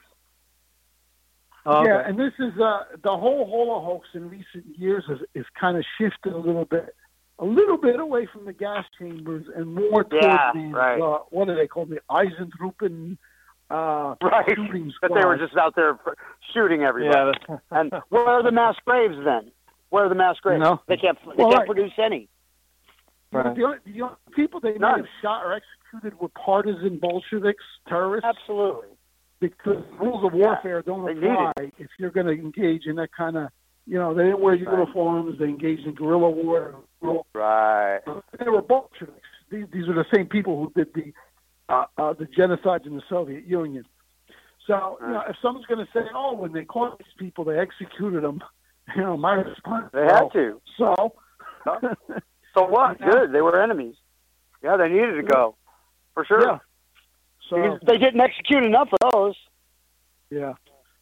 Oh, okay. Yeah, and this is uh, the whole Holocaust in recent years is, is kind of shifted a little bit, a little bit away from the gas chambers and more towards Yeah, these. right. Uh, what do they call them? The Eisentruppen uh, Right. shooting That they were squads. just out there pr- shooting everybody. yeah, that's- And where are the mass graves then? Where are the mass graves? No. They can't. They Well, can't right. produce any. Right. The, only, the only people they may None. have shot or executed were partisan Bolsheviks, terrorists, Absolutely. because rules of warfare don't they need apply if you're going to engage in that kind of, you know, they didn't wear uniforms, they engaged in guerrilla war. Right. They were Bolsheviks. These, these are the same people who did the uh, uh, the genocides in the Soviet Union. So, you know, if someone's going to say, oh, when they caught these people, they executed them, you know, my response They had well, to. So, So So what? Good. They were enemies. Yeah, they needed to go for sure. Yeah. So they didn't execute enough of those. Yeah.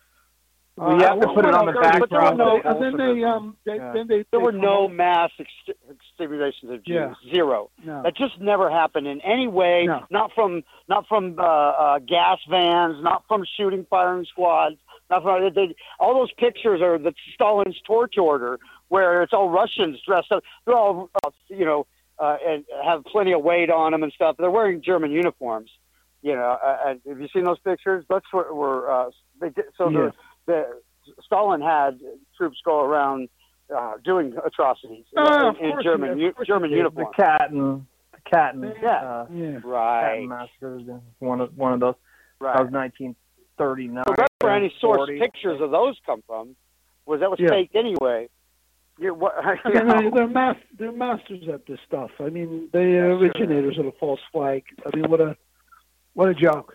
We have to put it on the background. No, and then they, um, they, Yeah. then they, There they were no promote- mass ex- exterminations of Jews. Yeah. Zero. No. That just never happened in any way. No. Not from not from uh, uh, gas vans. Not from shooting firing squads. Not from they, all those pictures are the Stalin's torch order, where it's all Russians dressed up. They're all uh, you know uh, and have plenty of weight on them and stuff. They're wearing German uniforms. You know, uh, and have you seen those pictures? That's what we're uh, they did, so Yeah. the. The, Stalin had troops go around uh, doing atrocities Oh, in, in course German he- u- of course he German did. uniforms. The Catton, the Catton, Yeah. uh, Yeah. Catton Right, massacres. One of one of those. That was right. nineteen thirty-nine. So that's where any source forty. pictures of those come from. Was that was Yeah. fake anyway? You, what, I you mean, know, they- they're mas- they're masters at this stuff. I mean, they are originators of the false flag. I mean, what a what a joke.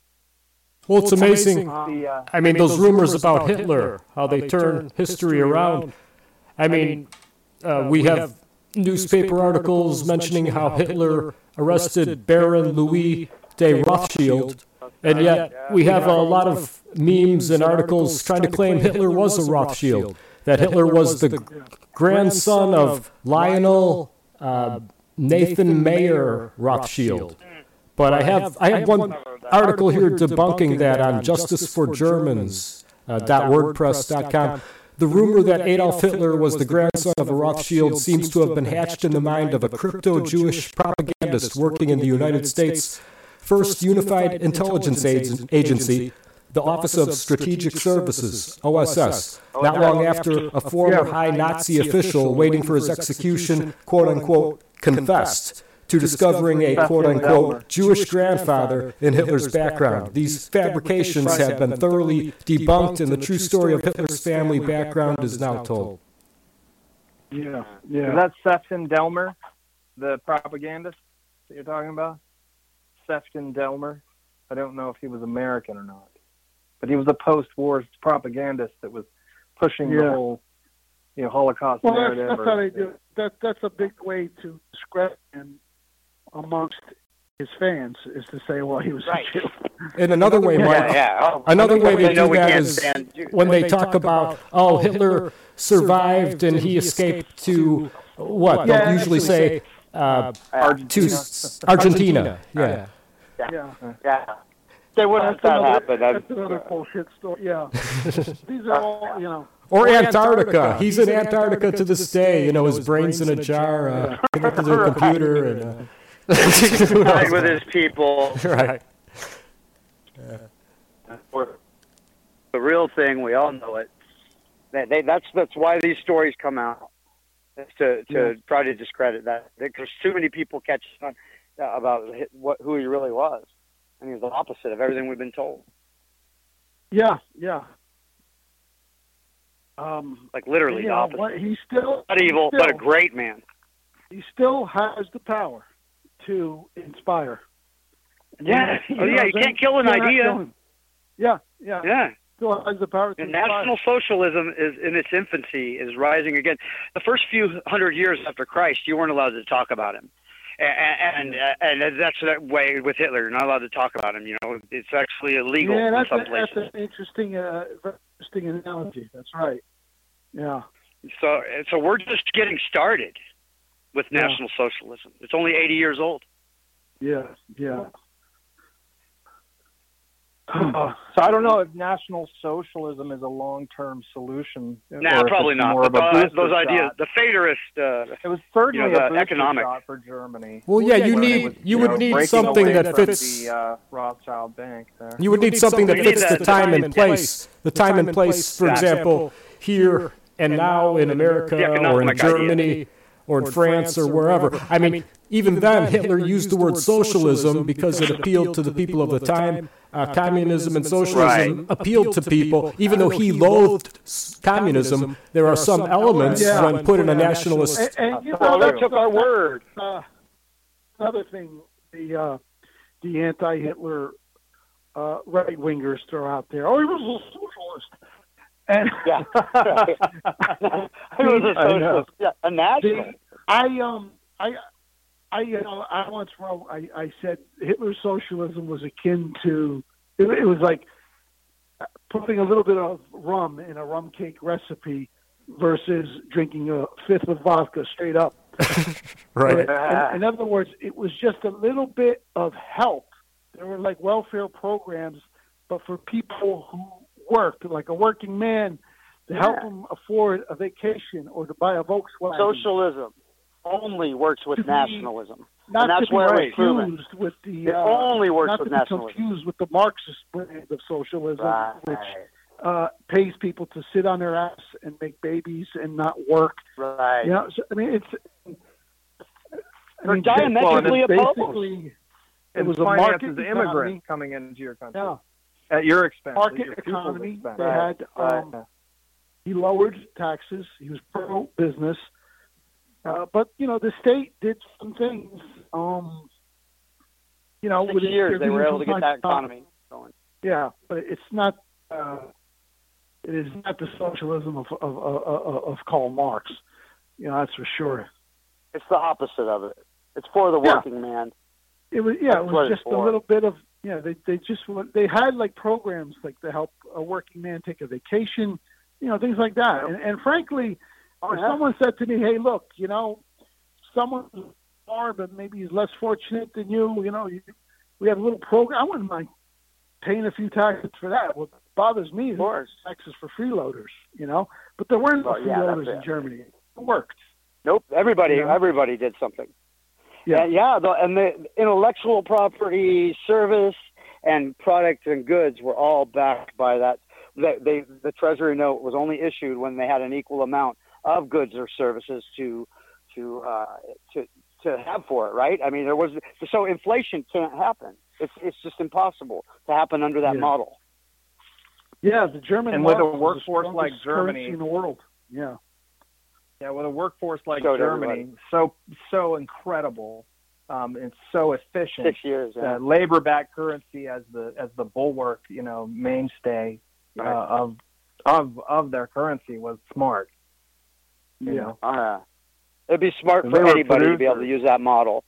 Well, it's amazing. The, uh, I mean, those rumors about Hitler, how they turn history around. I mean, uh, we have newspaper articles mentioning how Hitler arrested Baron Louis de Rothschild, and yet we have a lot of memes and articles trying to claim Hitler was a Rothschild, that Hitler was the grandson of Lionel uh, Nathan Mayer Rothschild. But I have I have one article here debunking that on justice for germans dot wordpress dot com. The rumor that Adolf Hitler was the grandson of a Rothschild seems to have been hatched in the mind of a crypto-Jewish propagandist working in the United States' first unified intelligence agency, the Office of Strategic Services, O S S, not long after a former high Nazi official waiting for his execution, quote-unquote, confessed to discovering a quote-unquote Jewish grandfather in Hitler's background. These fabrications have been thoroughly debunked, and the true story of Hitler's family background is now told. Yeah, Is yeah. that Sefton Delmer, the propagandist that you're talking about? Sefton Delmer. I don't know if he was American or not, but he was a post-war propagandist that was pushing the Yeah. whole, you know, Holocaust Well, that's, narrative. that's or- how they do it. That, that's a big way to discredit him amongst his fans, is to say, well, he was Right. a Jew. In another way, yeah, Mike, yeah. Oh, another way they they know do we that can't is stand Jews. when they talk about, oh, Hitler survived and he escaped to what? Yeah, They'll usually say uh, to Argentina. s- Argentina. Yeah. Yeah. Yeah, they wouldn't That's let that another, happen. that's That's- another bullshit story. Yeah. These are all, you know. Or Antarctica. He's in Antarctica to this day. You know, his brain's in a jar, uh, connected to a computer, and uh, who Right, knows? with his people. Right. The real thing, we all know it. They, they, that's that's why these stories come out. It's to to Yeah. try to discredit that. Because too many people catch on uh, about hi- what who he really was, and he's the opposite of everything we've been told. Yeah, yeah. Um, Like literally you the know, opposite. what, he still, Not evil, he but a still- great man. he still has the power to inspire. And Yeah. you know Oh, yeah, what you I'm can't saying? kill an You're not idea. killing- Yeah, yeah. Yeah. Still has the power to And inspire. National Socialism is in its infancy, is rising again. The first few hundred years after Christ, you weren't allowed to talk about him, and and, and that's that way with Hitler. You're not allowed to talk about him. You know, it's actually illegal Yeah, in that's, some a, places. that's an interesting, uh, very interesting analogy. That's right. Yeah. So, so we're just getting started with Yeah. National Socialism. It's only eighty years old. Yeah, yeah. So I don't know if National Socialism is a long-term solution. or Nah, if probably it's not. More But of a those, booster those ideas, shot. the Faderist. Uh, It was certainly you know, the a booster economic- shot for Germany. Well, yeah, you When it need was, you know, would need breaking something away that from fits. the uh, Rothschild Bank there. You would need something that We need fits that the time and place. The time and place, for example, here and now in America The or in economic idea. Germany or in France or wherever. I mean, even then, Hitler used the word socialism because it appealed to the people of the time. Uh, communism and socialism Right. appealed to people, even though he loathed s- communism. There are some elements Yeah. when put in a nationalist. And, and you know, well, they that's- took our word. Uh, another thing, the uh, the anti-Hitler uh, right wingers throw out there. Oh, he was a socialist, and Yeah. He was a I know. socialist. Yeah, a national. the, I um I, I, you know, I once wrote. I, I said Hitler's socialism was akin to. It, it was like putting a little bit of rum in a rum cake recipe versus drinking a fifth of vodka straight up. Right. But, in, in other words, it was just a little bit of help. There were like welfare programs, but for people who worked, like a working man, to help Yeah. them afford a vacation or to buy a Volkswagen. Socialism only works with To be- nationalism. Not and that's to be where it was proven. confused with the It uh, only works not with to be nationalism. confused with the Marxist brand of socialism, Right. which uh, pays people to sit on their ass and make babies and not work. Right. You know, so, I mean, it's. I They're mean, diametrically it's opposed. basically, it And was a finance market as economy. immigrants coming into your country Yeah, at your expense, at market your people's economy. expense. They Right, had. right. Um, he lowered taxes. He was pro business. Uh, but you know, the state did some things. Um, you know, Six with years they were distributing able to get from that time to time. economy going. Yeah, but it's not. Uh, it is not the socialism of of, of of of Karl Marx. You know, that's for sure. It's the opposite of it. It's for the Yeah. working man. It was yeah, That's it what was it's just a for. little bit of yeah. They they just wa- they had like programs like to help a working man take a vacation, you know, things like that. And and frankly, Oh, if yeah. someone said to me, "Hey, look, you know, someone far, but maybe he's less fortunate than you. You know, you, we have a little program. I wouldn't mind paying a few taxes for that. What bothers me Of is course. taxes for freeloaders. You know, but there weren't no Well, yeah, that's freeloaders in it. Germany. It worked. Nope. Everybody, You know? everybody did something. Yeah. And yeah. The, and the intellectual property, service, and product and goods were all backed by that. They, they, the Treasury note was only issued when they had an equal amount of goods or services to to uh, to to have for it, right? I mean, there was so inflation can't happen. It's it's just impossible to happen under that Yeah. model. Yeah, the German And with a mark was the workforce like strongest currency Germany- in the world. Yeah. Yeah, with a workforce like Showed Germany, everybody. so so incredible, um, and so efficient. Six years. Yeah. Uh, labor-backed currency as the as the bulwark, you know, mainstay uh, Right. of of of their currency was smart. You Yeah. know? Uh, it'd be smart They for were anybody to be able to producers. use that model.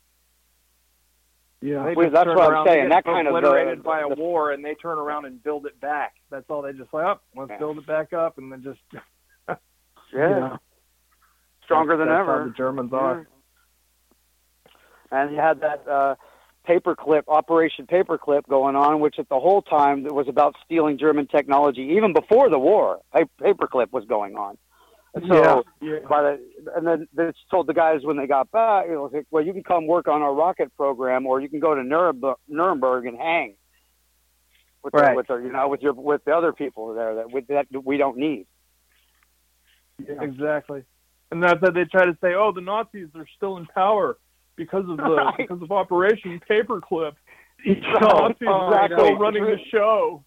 Yeah. They Well, just that's turn what I'm around, they saying. get That kind of, uh, obliterated by a the- war, and they turn around and build it back. That's all. They just like, oh, let's Yeah. build it back up, and then just Yeah. Stronger than that's ever. How the Germans are. And you had that uh, paperclip, Operation Paperclip going on, which at the whole time it was about stealing German technology. Even before the war, pa- Paperclip was going on. And so, Yeah. by the, and then they told the guys when they got back, you know, well, you can come work on our rocket program, or you can go to Nuremberg, Nuremberg and hang with, the, Right. with the, you know, with your with the other people there that we, that we don't need. Yeah. Exactly. And that's that they try to say, oh, the Nazis are still in power because of the Right. because of Operation Paperclip. The So, Nazis uh, are exactly. still running the show.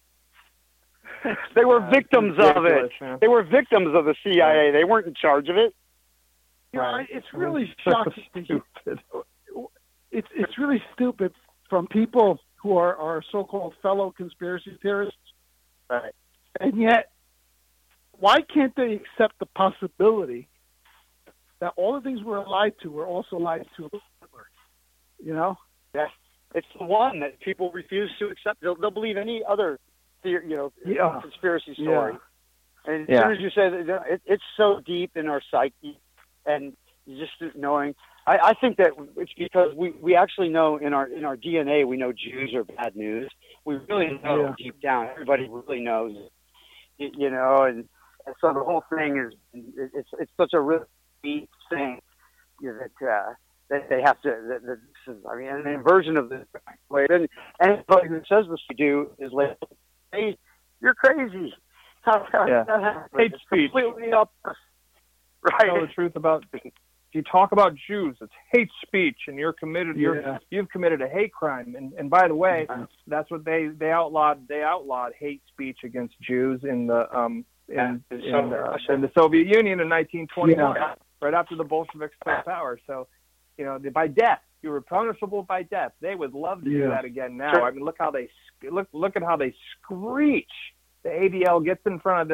They were Yeah, victims it's of it. ridiculous, man. They were victims of the C I A. They weren't in charge of it. You know, Right. it's really So shocking. to hear- stupid. It's it's really stupid from people who are, are so-called fellow conspiracy theorists, Right. and yet, why can't they accept the possibility that all the things we're lied to were also lied to Hitler? You know? Yeah. It's the one that people refuse to accept. They'll, they'll believe any other, theory, you know, Yeah. conspiracy story. Yeah. And as Yeah. soon as you say that, you know, it, it's so deep in our psyche, and just knowing, I, I think that it's because we, we actually know in our in our D N A, we know Jews are bad news. We really know Yeah. deep down. Everybody really knows, you, you know, and, and so the whole thing is it, it's it's such a really deep thing, you know, that uh, that they have to. That, that this is, I mean, an inversion of this. And anybody who says this to do is like, hey, you're crazy. How, how Yeah. that happen? Hate It's speech. completely up. Tell Right. the truth about. If you talk about Jews, it's hate speech, and you're committed. You're Yeah. you've committed a hate crime. And and by the way, that's what they they outlawed. They outlawed hate speech against Jews in the um in Yeah, in, in uh, Russia. in the Soviet Union in nineteen twenty-one, Yeah. right after the Bolsheviks took power. So, you know, by death, you were punishable by death. They would love to do Yeah. that again now. Sure. I mean, look how they sc- look look at how they screech. The A D L gets in front of it. They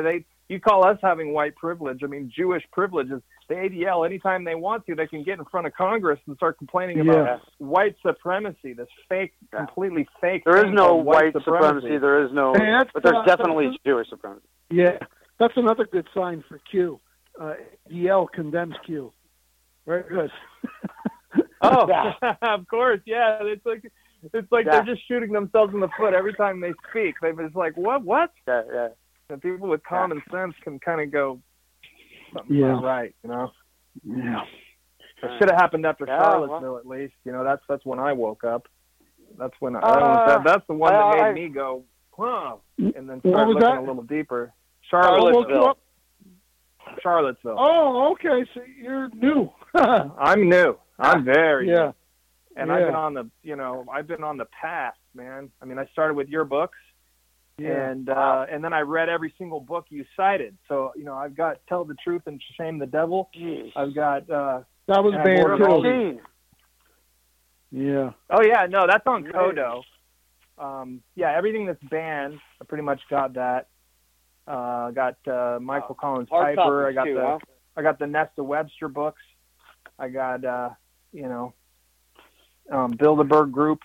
you call us having white privilege. I mean, Jewish privilege is the A D L. Anytime they want to, they can get in front of Congress and start complaining about Yeah. white supremacy. This fake, Yeah. completely fake. There is thing no called white supremacy. supremacy. There is no, Hey, that's, but there's uh, definitely that's- Jewish supremacy. Yeah, that's another good sign for Q. Uh, D L condemns Q. Very good. Oh, Yeah. of course, yeah. It's like it's like Yeah. they're just shooting themselves in the foot every time they speak. They're just like, what, what? Yeah, yeah. And people with common sense can kind of go, something's Yeah. not right, you know. Yeah. It should have happened after Yeah, Charlottesville, well. at least. You know, that's that's when I woke up. That's when I, Uh, that was, that, that's the one that I- made I- me go, huh, and then What start was looking that? a little deeper. What Charlottesville. woke you up? Charlottesville. Oh, okay. So you're new. I'm new. I'm very yeah. new. And I've Yeah. been on the, you know, I've been on the path, man. I mean, I started with your books, Yeah. and Wow. uh, and then I read every single book you cited. So, you know, I've got Tell the Truth and Shame the Devil. Jeez. I've got, uh, That was and banned more You're a about- too. machine. Yeah. oh yeah, no, that's on Great. Kodo. Um, yeah, everything that's banned, I pretty much got that. Uh, got uh, Michael Collins Hard Piper. I copies got too, the huh? I got the Nesta Webster books. I got uh, you know, um, Bilderberg Group.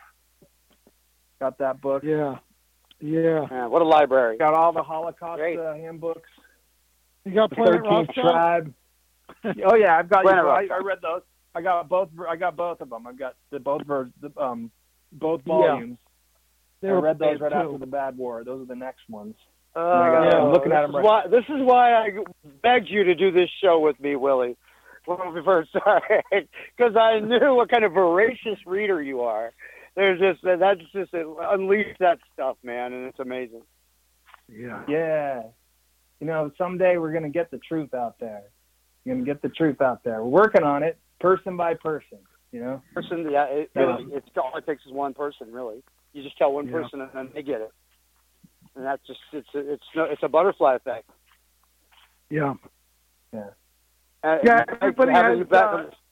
Got that book. Yeah. Yeah. Man, what a library. Got all the Holocaust Great. uh, handbooks. You got The Planet thirteenth Rothschild? Tribe. Oh yeah, I've got. Planet I, Rothschild. I read those. I got both. I got both of them. I've got the both ver- the, um both Yeah. volumes. They I were read those banned, right too. after the Bad War. Those are the next ones. Uh, I got- I'm looking at this them is right- why, this is why I begged you to do this show with me, Willie, when we first started, because I knew what kind of voracious reader you are. There's just that's just unleash that stuff, man, and it's amazing. Yeah. Yeah. You know, someday we're gonna get the truth out there. We're gonna get the truth out there. We're working on it, person by person. You know. Person, yeah, it, Yeah. Really, it's all it takes is one person, really. You just tell one Yeah. person, and then they get it, and that's just it's a, it's no, it's a butterfly effect. Yeah. Yeah. Uh, Yeah, Mike, everybody having has, you back uh, on this-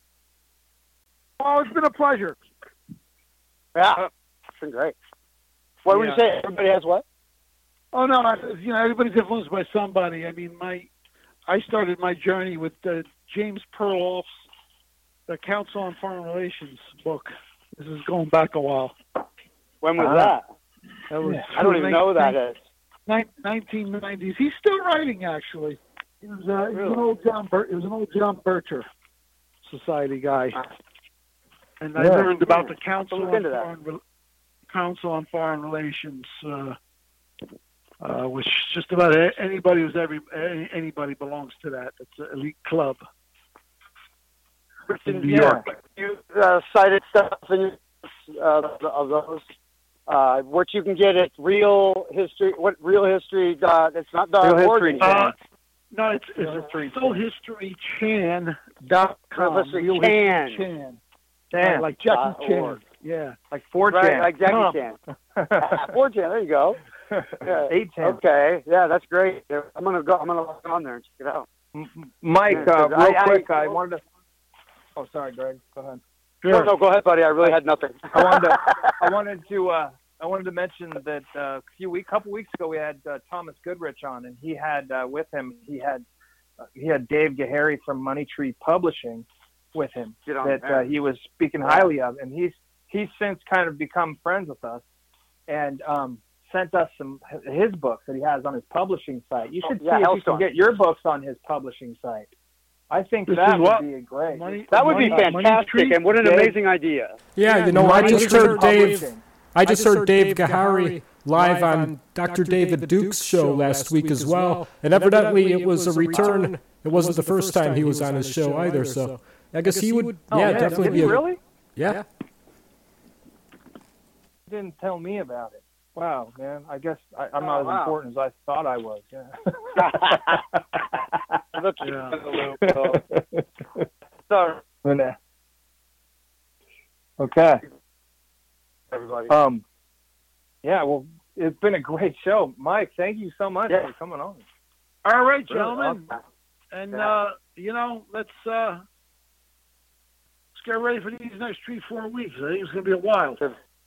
Oh, it's been a pleasure. yeah, it's been great. What would Yeah. you say? Everybody has what? Oh no, I, you know everybody's influenced by somebody. I mean, my I started my journey with uh, James Perloff's The Council on Foreign Relations book. This is going back a while. When was Ah. that? That was I don't even know who that is. nineteen nineties. He's still writing, actually. He was, uh, he was an old John. Bur- he was an old John Bircher Society guy, and I Yeah. learned about the Council Look on into that. Foreign Re- Council on Foreign Relations, uh, uh, which just about a- anybody who's every a- anybody belongs to that. It's an elite club. In New Yeah. York. You uh, cited stuff in your, uh, of those, uh, what you can get at Real History. What Real History? Uh, it's not the Real History organ. Channel. Uh, no, it's, Real it's History Real History Chan dot com. Real History Real Chan. History Chan. Damn. Uh, like Jackie dot Chan. org. Yeah. like four Right, chan. like Jackie Huh. Chan. Four Chan. There you go. Yeah. Eight chan. Okay. Yeah, that's great. I'm gonna go. I'm gonna log on there and check it out. M- Mike, Yeah, uh, 'cause real I- quick, I- I, wanted to. Oh, sorry, Greg. Go ahead. No, no, go ahead, buddy. I really had nothing. I wanted to. I wanted to. Uh, I wanted to mention that uh, a few week, couple weeks ago, we had uh, Thomas Goodrich on, and he had uh, with him. He had uh, he had Dave Gahary from Money Tree Publishing with him Get on that there. uh, he was speaking highly of, and he's he's since kind of become friends with us, and um, sent us some his books that he has on his publishing site. You should Oh, yeah, see if you can Hellstorm. get your books on his publishing site. I think This that is would what? be a great. Money- That would be Money- Money fantastic, Tree? and what an Dave- amazing idea. Yeah, you know, I Money just Tree heard Dave. Publishing. I just heard Dave Gahary live on Doctor David Duke's show last week as well, and evidently it was a return. It wasn't the first time he was on his show either, so I guess he would, Oh, yeah, yeah, definitely did be he a, really? yeah. Didn't tell me about it. Wow, man. I guess I, I'm Oh, not as wow. important as I thought I was. Yeah. Look Yeah. in the loop, so. Sorry, But, uh, okay. everybody. Um. Yeah. Well, it's been a great show, Mike. Thank you so much Yeah. for coming on. All right, Really gentlemen. awesome. And, Yeah. uh, you know, let's, uh, let's get ready for these next three, four weeks. I think it's going to be a while.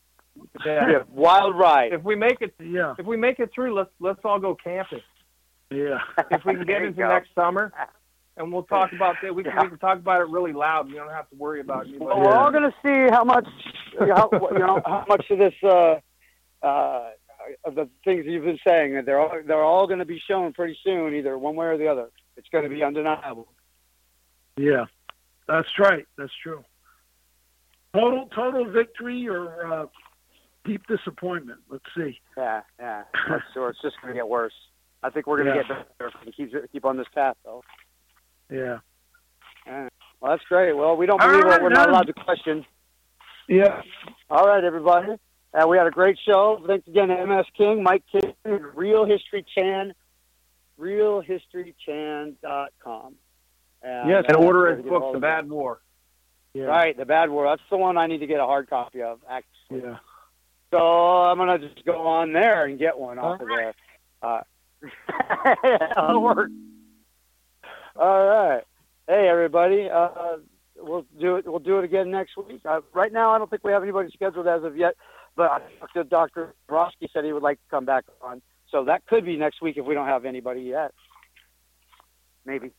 Yeah. Yeah, wild ride. If we make it, Yeah. if we make it through, let's let's all go camping. Yeah. If we can get into next summer, and we'll talk about that. We can, yeah. we can talk about it really loud. We don't have to worry about anybody. Well, we're all going to see how much, how, you know, how much of this, uh, uh, of the things you've been saying. They're all, they're all going to be shown pretty soon, either one way or the other. It's going to be undeniable. Yeah, that's right. That's true. Total, total victory or uh, deep disappointment. Let's see. Yeah, yeah. That's sure. It's just going to get worse. I think we're going to yeah. get better if we keep keep on this path, though. Yeah. yeah. Well, that's great. Well, we don't believe right, we're not allowed to question. Yeah. All right, everybody. Uh, we had a great show. Thanks again to M S King, Mike King, Real History Chan, real history chan dot com. And, yes, and uh, order his book, The Bad War. Yeah. Right, The Bad War. That's the one I need to get a hard copy of, actually. Yeah. So I'm going to just go on there and get one off All of right. there. Uh, that'll work. All right. Hey, everybody. Uh, we'll do it. We'll do it again next week. Uh, right now, I don't think we have anybody scheduled as of yet, but Doctor Broski said he would like to come back on. So that could be next week if we don't have anybody yet. Maybe.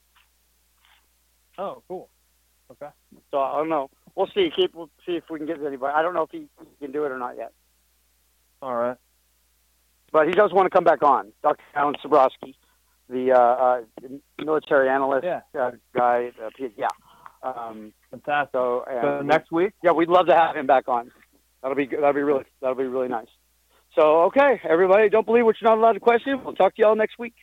Oh, cool. Okay. So I don't know. We'll see. Keep. We'll see if we can get anybody. I don't know if he can do it or not yet. All right. But he does want to come back on. Doctor Alan Sabrowski, the uh, uh, military analyst yeah. uh, guy. Uh, yeah. Um, Fantastic. So, so next week? Yeah, we'd love to have him back on. That'll be that'll be really that'll be really nice. So okay, everybody, don't believe what you're not allowed to question. We'll talk to y'all next week.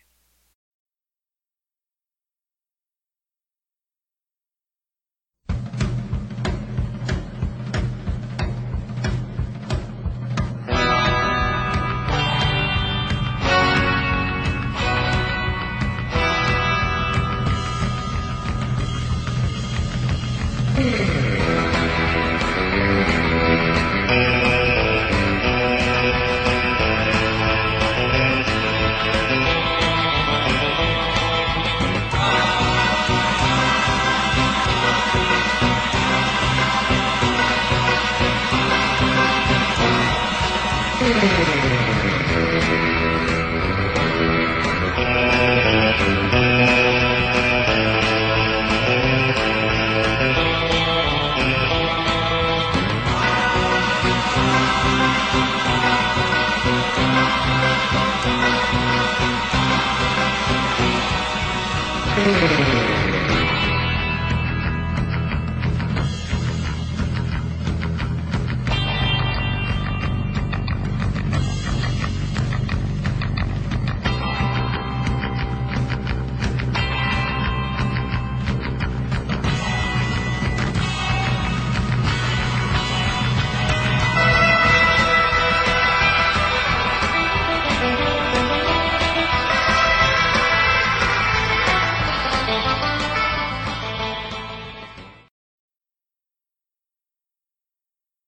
Thank you.